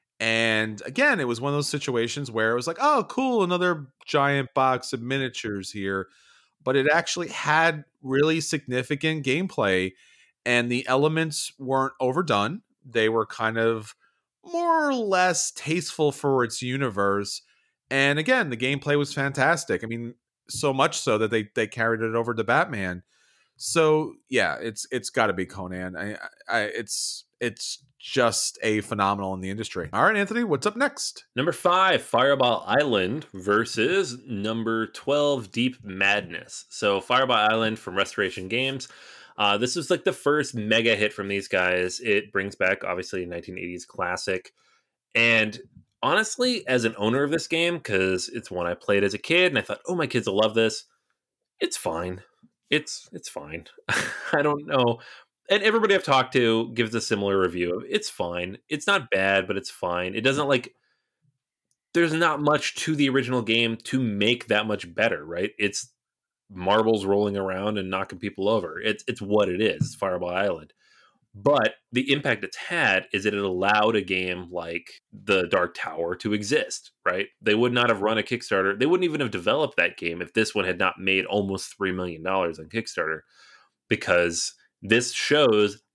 And again, it was one of those situations where it was like, oh, cool, another giant box of miniatures here. But it actually had really significant gameplay, and the elements weren't overdone. They were kind of more or less tasteful for its universe. And again, the gameplay was fantastic. I mean, so much so that they they carried it over to Batman. So yeah, it's it's got to be Conan. I, I it's it's just a phenomenal in the industry. All right, Anthony, what's up next? Number five, Fireball Island versus number twelve, Deep Madness. So Fireball Island from Restoration Games. Uh, this was like the first mega hit from these guys. It brings back, obviously, a nineteen eighties classic. And honestly, as an owner of this game, because it's one I played as a kid, and I thought, oh, my kids will love this. It's fine. It's it's fine. I don't know. And everybody I've talked to gives a similar review. It's fine. It's not bad, but it's fine. It doesn't like, there's not much to the original game to make that much better, right? It's marbles rolling around and knocking people over. It's it's what it is. It's Fireball Island. But the impact it's had is that it allowed a game like The Dark Tower to exist, right? They would not have run a Kickstarter. They wouldn't even have developed that game if this one had not made almost three million dollars on Kickstarter, because this shows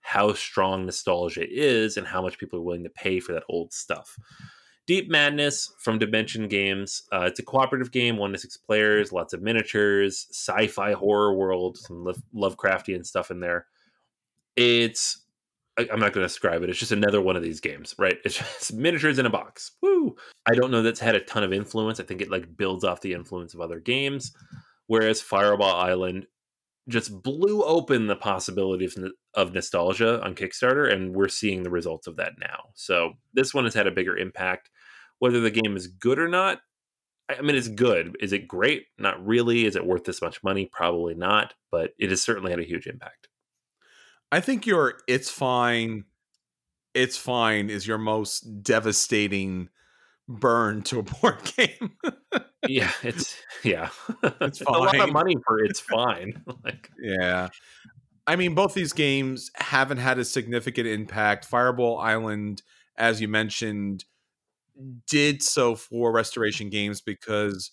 how strong nostalgia is and how much people are willing to pay for that old stuff. Deep Madness from Dimension Games. Uh, it's a cooperative game, one to six players, lots of miniatures, sci-fi horror world, some Lovecraftian stuff in there. It's I'm not going to describe it. It's just another one of these games, right? It's just miniatures in a box. Woo! I don't know that's had a ton of influence. I think it like builds off the influence of other games. Whereas Fireball Island just blew open the possibility of, of nostalgia on Kickstarter, and we're seeing the results of that now. So this one has had a bigger impact. Whether the game is good or not, I mean, it's good. Is it great? Not really. Is it worth this much money? Probably not, but it has certainly had a huge impact. I think your it's fine, it's fine is your most devastating burn to a board game. yeah, it's yeah, it's, it's a lot of money for it's fine. like, yeah, I mean, both these games haven't had a significant impact. Fireball Island, as you mentioned, did so for Restoration Games because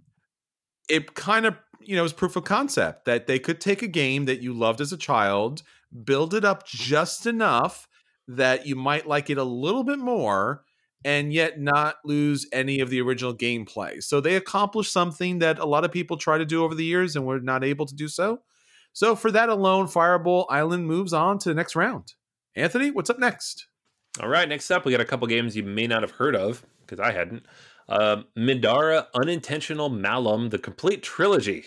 it kind of, you know, was proof of concept that they could take a game that you loved as a child, build it up just enough that you might like it a little bit more, and yet not lose any of the original gameplay. So they accomplished something that a lot of people try to do over the years and were not able to do so. So for that alone, Fireball Island moves on to the next round. Anthony, what's up next? All right, next up, we got a couple games you may not have heard of, because I hadn't. Uh, Midara Unintentional Malum, the complete trilogy.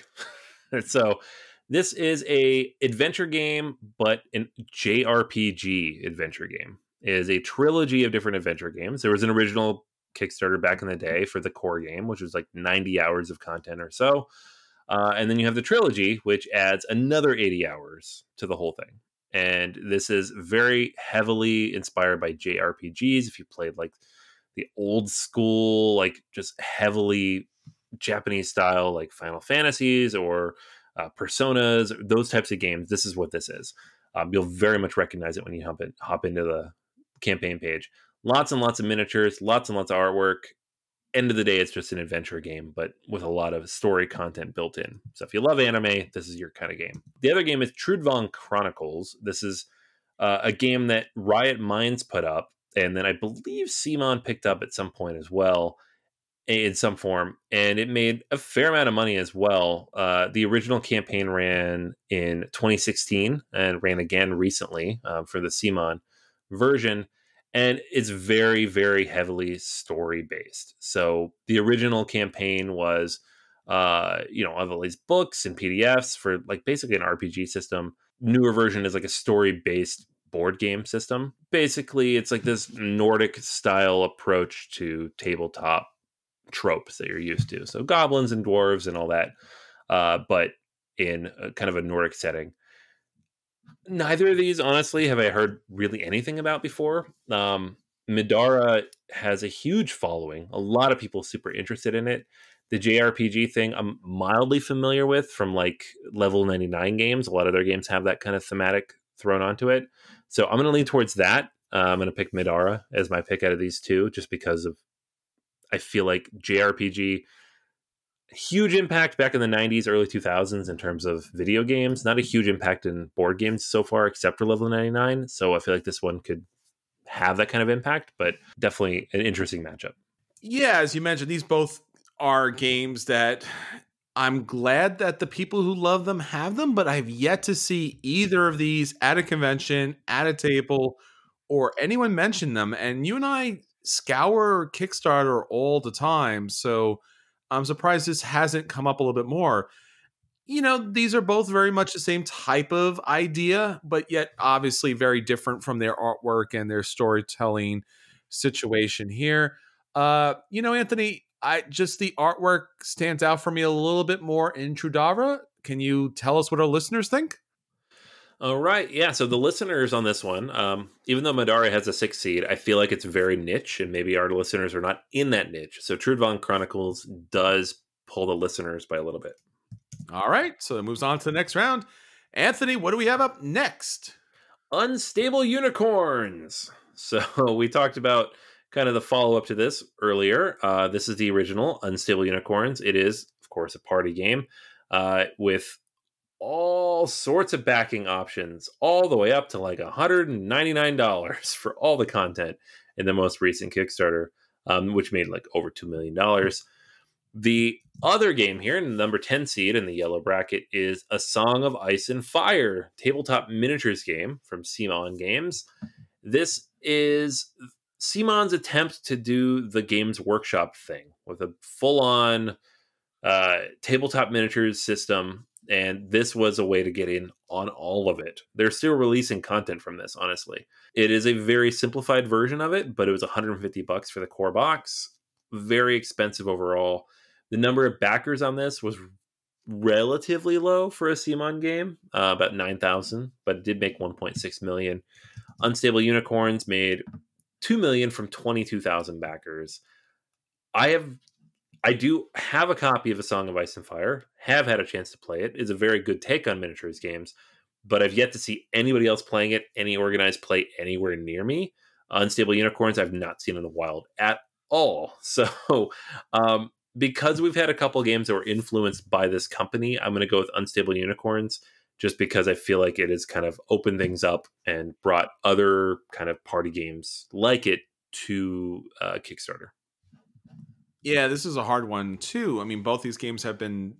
So this is a adventure game, but an J R P G adventure game. It is a trilogy of different adventure games. There was an original Kickstarter back in the day for the core game, which was like ninety hours of content or so. Uh, and then you have the trilogy, which adds another eighty hours to the whole thing. And this is very heavily inspired by J R P Gs. If you played like the old school, like just heavily Japanese style, like Final Fantasies or uh, Personas, those types of games, this is what this is. Um, you'll very much recognize it when you hop, in, hop into the campaign page. Lots and lots of miniatures, lots and lots of artwork. End of the day, it's just an adventure game, but with a lot of story content built in. So if you love anime, this is your kind of game. The other game is Trudvang Chronicles. This is uh, a game that Riot Minds put up, and then I believe CMON picked up at some point as well in some form, and it made a fair amount of money as well. Uh, the original campaign ran in twenty sixteen and ran again recently um, for the CMON version. And it's very, very heavily story based. So the original campaign was, uh, you know, of all these books and P D Fs for like basically an R P G system. Newer version is like a story based board game system. Basically, it's like this Nordic style approach to tabletop tropes that you're used to. So goblins and dwarves and all that, uh, but in a, kind of a Nordic setting. Neither of these, honestly, have I heard really anything about before. Um, Midara has a huge following. A lot of people super interested in it. The J R P G thing I'm mildly familiar with from like Level ninety-nine games. A lot of their games have that kind of thematic thrown onto it. So I'm going to lean towards that. Uh, I'm going to pick Midara as my pick out of these two, just because of I feel like J R P G, huge impact back in the nineties, early two thousands in terms of video games. Not a huge impact in board games so far, except for Level ninety-nine. So I feel like this one could have that kind of impact, but definitely an interesting matchup. Yeah, as you mentioned, these both are games that I'm glad that the people who love them have them, but I've yet to see either of these at a convention, at a table, or anyone mention them. And you and I scour Kickstarter all the time, so I'm surprised this hasn't come up a little bit more. You know, these are both very much the same type of idea, but yet obviously very different from their artwork and their storytelling situation here. Uh, you know, Anthony, I just the artwork stands out for me a little bit more in Trudvang. Can you tell us what our listeners think? All right. Yeah. So the listeners on this one, um, even though Midara has a six seed, I feel like it's very niche, and maybe our listeners are not in that niche. So Trudvang Chronicles does pull the listeners by a little bit. All right. So it moves on to the next round. Anthony, what do we have up next? Unstable Unicorns. So we talked about kind of the follow-up to this earlier. Uh, this is the original Unstable Unicorns. It is, of course, a party game uh, with all sorts of backing options, all the way up to like one hundred ninety-nine dollars for all the content in the most recent Kickstarter, um, which made like over two million dollars. The other game here, in the number ten seed in the yellow bracket, is A Song of Ice and Fire, tabletop miniatures game from CMON Games. This is CMON's attempt to do the Games Workshop thing with a full-on uh, tabletop miniatures system, and this was a way to get in on all of it. They're still releasing content from this, honestly. It is a very simplified version of it, but it was one hundred fifty bucks for the core box. Very expensive overall. The number of backers on this was relatively low for a CMON game, uh, about nine thousand, but it did make one point six million. Unstable Unicorns made two million from twenty-two thousand backers. I have, I do have a copy of A Song of Ice and Fire, have had a chance to play it. It's a very good take on miniatures games, but I've yet to see anybody else playing it, any organized play anywhere near me. Unstable Unicorns, I've not seen in the wild at all. So, um, because we've had a couple games that were influenced by this company, I'm going to go with Unstable Unicorns, just because I feel like it has kind of opened things up and brought other kind of party games like it to uh, Kickstarter. Yeah, this is a hard one too. I mean, both these games have been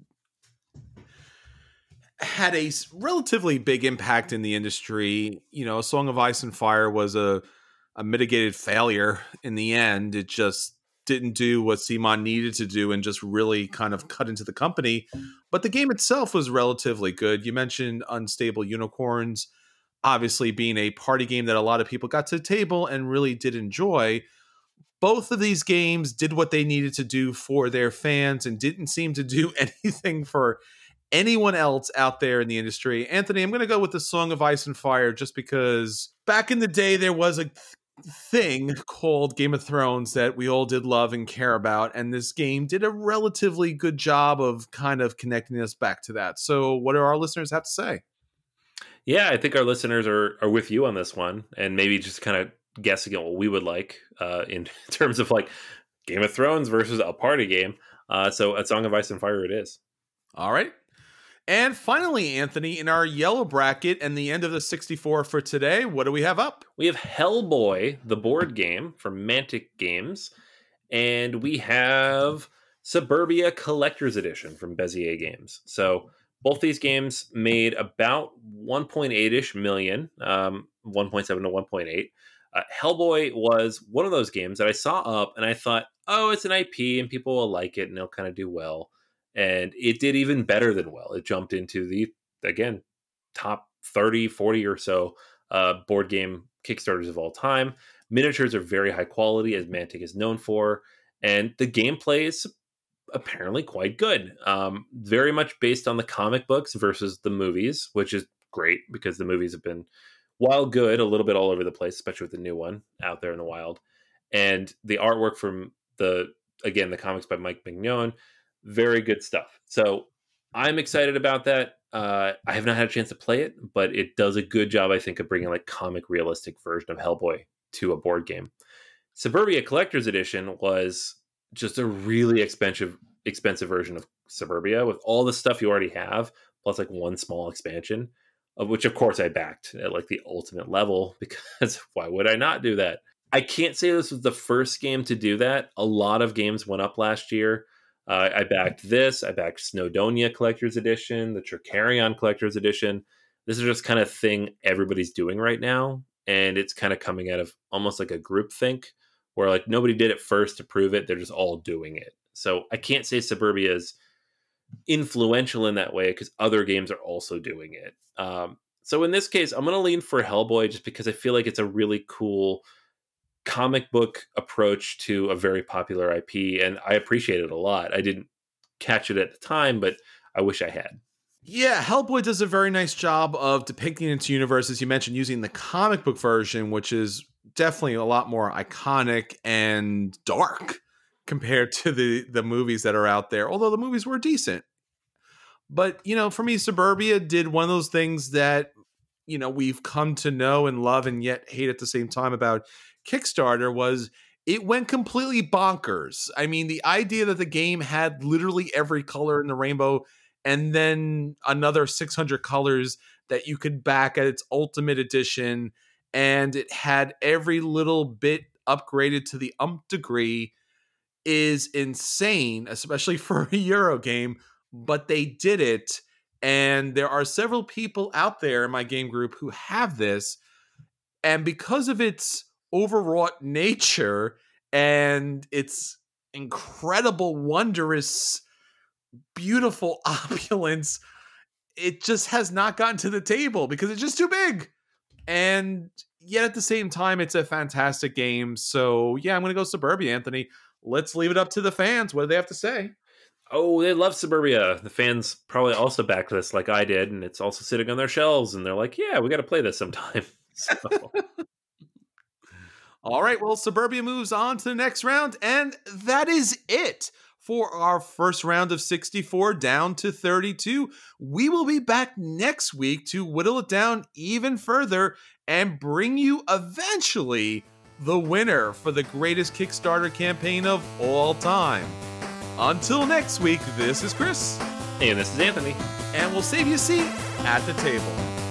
had a relatively big impact in the industry. You know, A Song of Ice and Fire was a a mitigated failure in the end. It just didn't do what CMON needed to do and just really kind of cut into the company. But the game itself was relatively good. You mentioned Unstable Unicorns, obviously being a party game that a lot of people got to the table and really did enjoy. Both of these games did what they needed to do for their fans and didn't seem to do anything for anyone else out there in the industry. Anthony, I'm going to go with The Song of Ice and Fire just because back in the day there was a thing called Game of Thrones that we all did love and care about, and this game did a relatively good job of kind of connecting us back to that. So what do our listeners have to say? Yeah, I think our listeners are are with you on this one, and maybe just kind of guessing at what we would like uh, in terms of like Game of Thrones versus a party game. Uh, so A Song of Ice and Fire it is. All right. And finally, Anthony, in our yellow bracket and the end of the sixty-four for today, what do we have up? We have Hellboy, the board game from Mantic Games, and we have Suburbia Collector's Edition from Bezier Games. So both these games made about one point eight-ish million, um, one point seven to one point eight. Uh, Hellboy was one of those games that I saw up and I thought, oh, it's an I P and people will like it and they'll kind of do well. And it did even better than well. It jumped into the, again, top thirty, forty or so uh, board game Kickstarters of all time. Miniatures are very high quality, as Mantic is known for. And the gameplay is apparently quite good. Um, very much based on the comic books versus the movies, which is great because the movies have been, while good, a little bit all over the place, especially with the new one out there in the wild. And the artwork from the, again, the comics by Mike Mignon, very good stuff. So I'm excited about that. Uh, I have not had a chance to play it, but it does a good job, I think, of bringing like comic realistic version of Hellboy to a board game. Suburbia Collector's Edition was just a really expensive, expensive version of Suburbia with all the stuff you already have, plus like one small expansion, of which of course I backed at like the ultimate level because why would I not do that? I can't say this was the first game to do that. A lot of games went up last year. Uh, I backed this. I backed Snowdonia Collector's Edition, the Tricarion Collector's Edition. This is just kind of thing everybody's doing right now. And it's kind of coming out of almost like a group think where like nobody did it first to prove it. They're just all doing it. So I can't say Suburbia is influential in that way because other games are also doing it. Um, so in this case, I'm going to lean for Hellboy just because I feel like it's a really cool comic book approach to a very popular I P, and I appreciate it a lot. I didn't catch it at the time, but I wish I had. Yeah, Hellboy does a very nice job of depicting its universe, as you mentioned, using the comic book version, which is definitely a lot more iconic and dark compared to the, the movies that are out there, although the movies were decent. But, you know, for me, Suburbia did one of those things that, you know, we've come to know and love and yet hate at the same time about Kickstarter was it went completely bonkers. I mean, the idea that the game had literally every color in the rainbow and then another six hundred colors that you could back at its ultimate edition. And it had every little bit upgraded to the umph degree, is insane, especially for a Euro game, but they did it. And there are several people out there in my game group who have this. And because of its overwrought nature and its incredible, wondrous, beautiful opulence, it just has not gotten to the table because it's just too big. And yet at the same time, it's a fantastic game. So yeah, I'm going to go Suburbia, Anthony. Let's leave it up to the fans. What do they have to say? Oh, they love Suburbia. The fans probably also backed this like I did, and it's also sitting on their shelves, and they're like, yeah, we got to play this sometime. So. All right, well, Suburbia moves on to the next round, and that is it for our first round of sixty-four down to thirty-two. We will be back next week to whittle it down even further and bring you eventually the winner for the greatest Kickstarter campaign of all time. Until next week, this is Chris. And this is Anthony. And we'll save you a seat at the table.